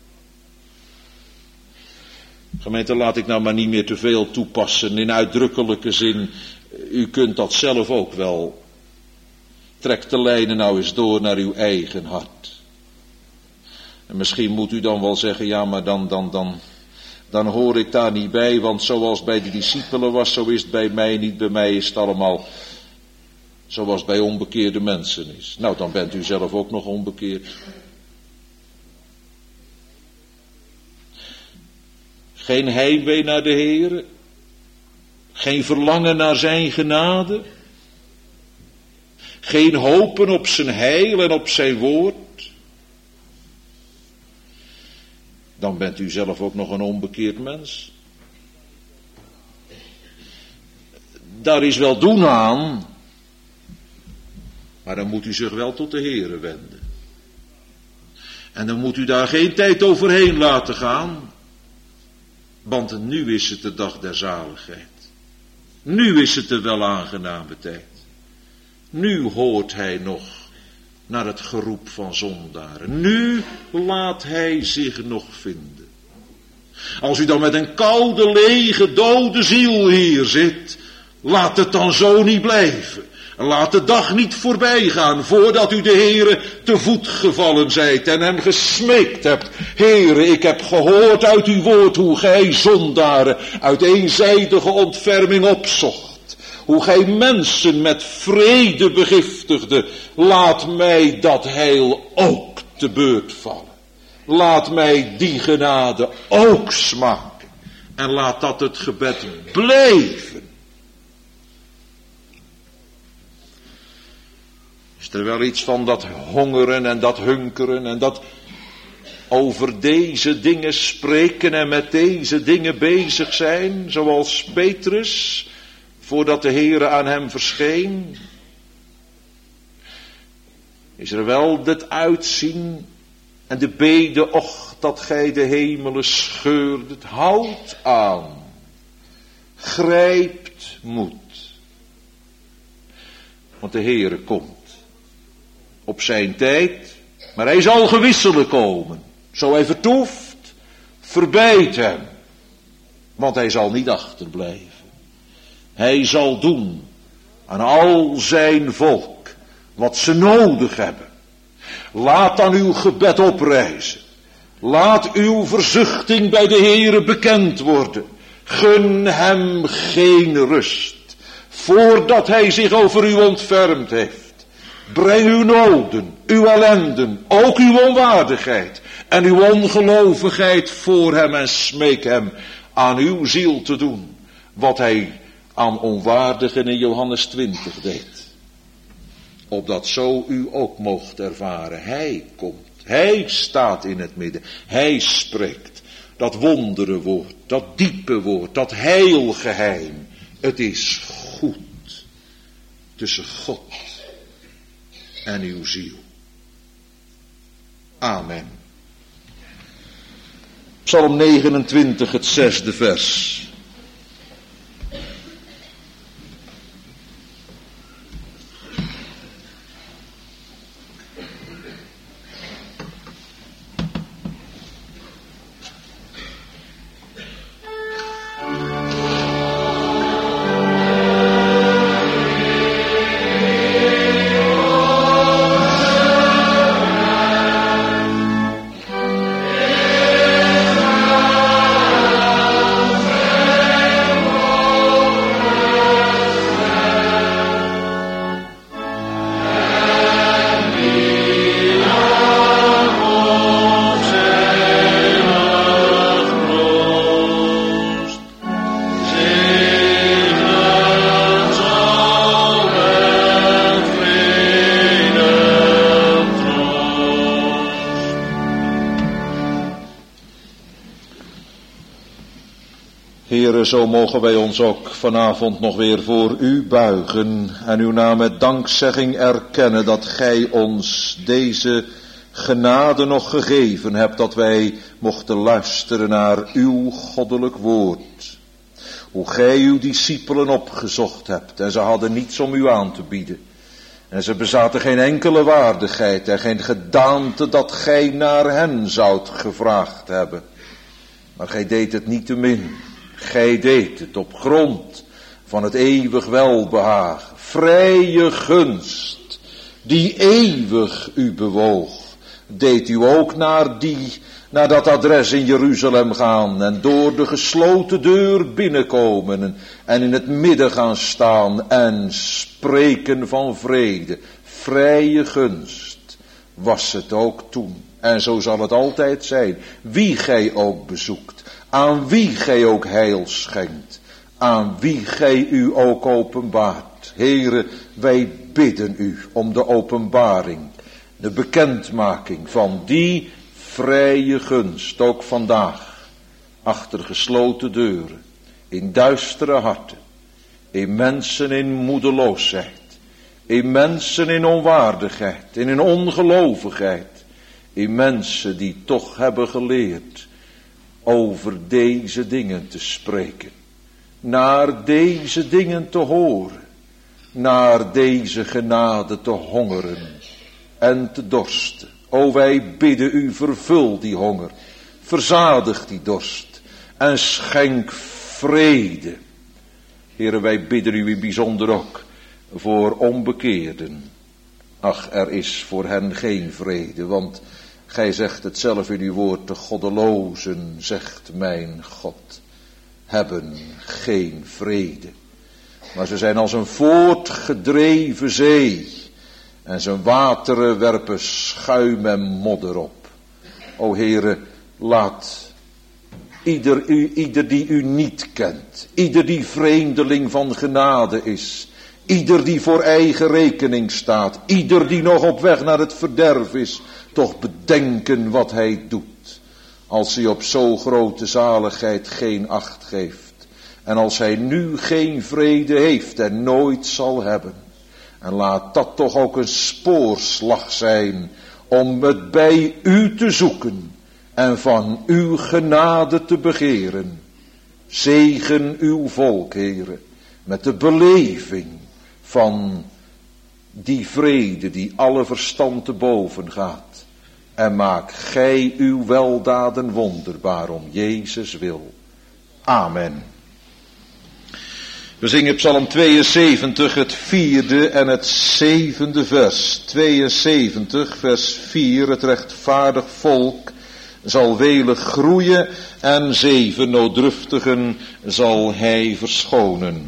Gemeente, laat ik nou maar niet meer te veel toepassen in uitdrukkelijke zin. U kunt dat zelf ook wel. Trek de lijnen nou eens door naar uw eigen hart. En misschien moet u dan wel zeggen, ja, maar dan dan hoor ik daar niet bij, want zoals bij de discipelen was, zo is het bij mij niet. Bij mij is het allemaal zoals het bij onbekeerde mensen is. Nou, dan bent u zelf ook nog onbekeerd. Geen heimwee naar de Heere, geen verlangen naar zijn genade, geen hopen op zijn heil en op zijn woord. Dan bent u zelf ook nog een onbekeerd mens. Daar is wel doen aan, maar dan moet u zich wel tot de Heere wenden. En dan moet u daar geen tijd overheen laten gaan, want nu is het de dag der zaligheid. Nu is het de welaangename tijd. Nu hoort hij nog naar het geroep van zondaren. Nu laat hij zich nog vinden. Als u dan met een koude, lege, dode ziel hier zit, laat het dan zo niet blijven. Laat de dag niet voorbij gaan voordat u de Heere te voet gevallen zijt en hem gesmeekt hebt. Heere, ik heb gehoord uit uw woord hoe gij zondaren uit eenzijdige ontferming opzocht. Hoe gij mensen met vrede begiftigde. Laat mij dat heil ook te beurt vallen. Laat mij die genade ook smaken. En laat dat het gebed blijven. Is er wel iets van dat hongeren en dat hunkeren en dat over deze dingen spreken en met deze dingen bezig zijn, zoals Petrus, voordat de Heere aan hem verscheen? Is er wel het uitzien en de bede, och, dat gij de hemelen scheurdet, houdt aan, grijpt moed. Want de Heere komt op zijn tijd, maar hij zal gewisselijk komen. Zo hij vertoeft, verbijt hem, want hij zal niet achterblijven. Hij zal doen aan al zijn volk wat ze nodig hebben. Laat dan uw gebed oprijzen. Laat uw verzuchting bij de Heere bekend worden. Gun hem geen rust, voordat hij zich over u ontfermd heeft. Breng uw noden, uw ellenden, ook uw onwaardigheid en uw ongelovigheid voor hem en smeek hem aan uw ziel te doen wat hij aan onwaardigen in Johannes 20 deed. Opdat zo u ook moogt ervaren. Hij komt, hij staat in het midden, hij spreekt dat wondere woord, dat diepe woord, dat heilgeheim. Het is goed tussen God en uw ziel. Amen. Psalm 29, het 6e vers. Heere, zo mogen wij ons ook vanavond nog weer voor u buigen en uw naam met dankzegging erkennen dat gij ons deze genade nog gegeven hebt, dat wij mochten luisteren naar uw goddelijk woord. Hoe gij uw discipelen opgezocht hebt en ze hadden niets om u aan te bieden. En ze bezaten geen enkele waardigheid en geen gedaante dat gij naar hen zoudt gevraagd hebben. Maar gij deed het niettemin. Gij deed het op grond van het eeuwig welbehagen, vrije gunst, die eeuwig u bewoog. Deed u ook naar die naar dat adres in Jeruzalem gaan en door de gesloten deur binnenkomen en in het midden gaan staan en spreken van vrede, vrije gunst, was het ook toen. En zo zal het altijd zijn, wie gij ook bezoekt, aan wie gij ook heil schenkt, aan wie gij u ook openbaart. Heere, wij bidden u om de openbaring, de bekendmaking van die vrije gunst, ook vandaag, achter gesloten deuren, in duistere harten, in mensen in moedeloosheid, in mensen in onwaardigheid, in ongelovigheid, in mensen die toch hebben geleerd over deze dingen te spreken, naar deze dingen te horen, naar deze genade te hongeren en te dorsten. O, wij bidden u, vervul die honger, verzadig die dorst en schenk vrede. Heren, wij bidden u in bijzonder ook voor onbekeerden. Ach, er is voor hen geen vrede, want gij zegt het zelf in uw woord, de goddelozen, zegt mijn God, hebben geen vrede. Maar ze zijn als een voortgedreven zee. En zijn wateren werpen schuim en modder op. O Heere, laat ieder die u niet kent, ieder die vreemdeling van genade is, ieder die voor eigen rekening staat, ieder die nog op weg naar het verderf is, toch bedenken wat hij doet. Als hij op zo grote zaligheid geen acht geeft. En als hij nu geen vrede heeft en nooit zal hebben. En laat dat toch ook een spoorslag zijn om het bij u te zoeken en van uw genade te begeren. Zegen uw volk, Heere, met de beleving van die vrede die alle verstand te boven gaat. En maak gij uw weldaden wonderbaar om Jezus wil. Amen. We zingen Psalm 72, het 4e en het 7e vers. 72, vers 4, het rechtvaardig volk zal welig groeien en 7 nooddruftigen zal hij verschonen.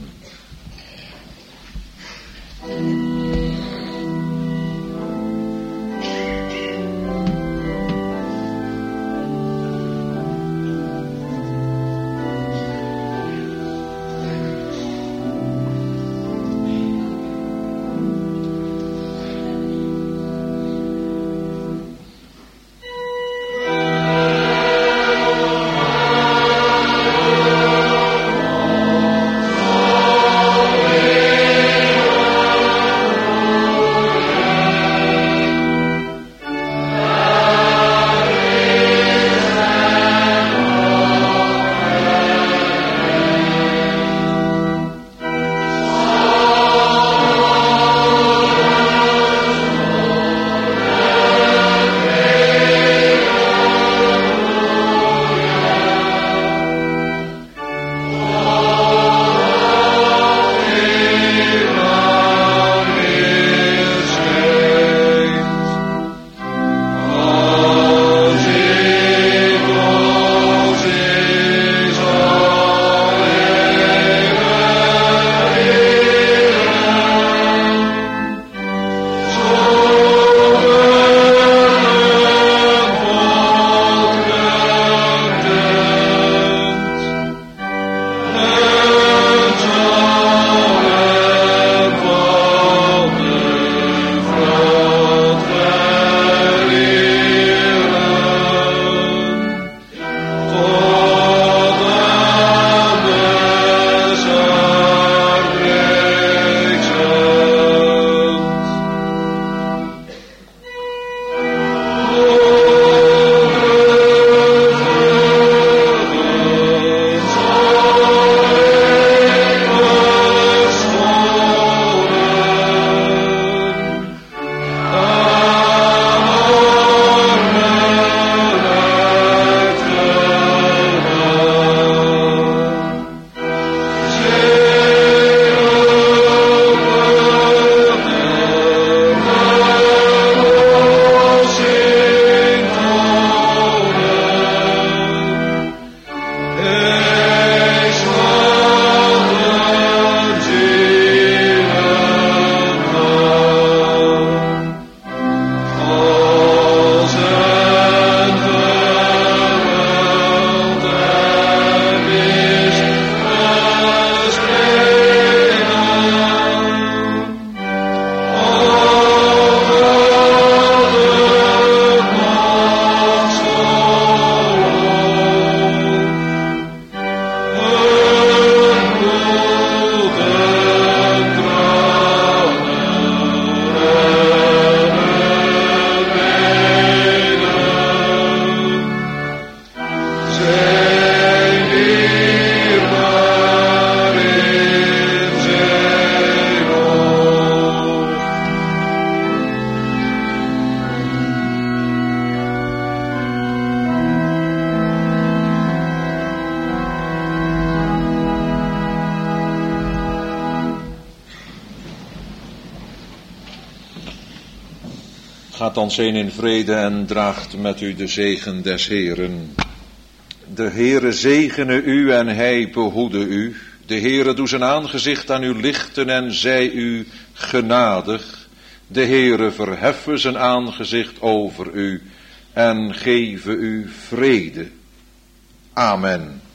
Gaat ons heen in vrede en draagt met u de zegen des Heeren. De Heere zegene u en hij behoede u. De Heere doe zijn aangezicht aan u lichten en zij u genadig. De Heere verheffe zijn aangezicht over u en geven u vrede. Amen.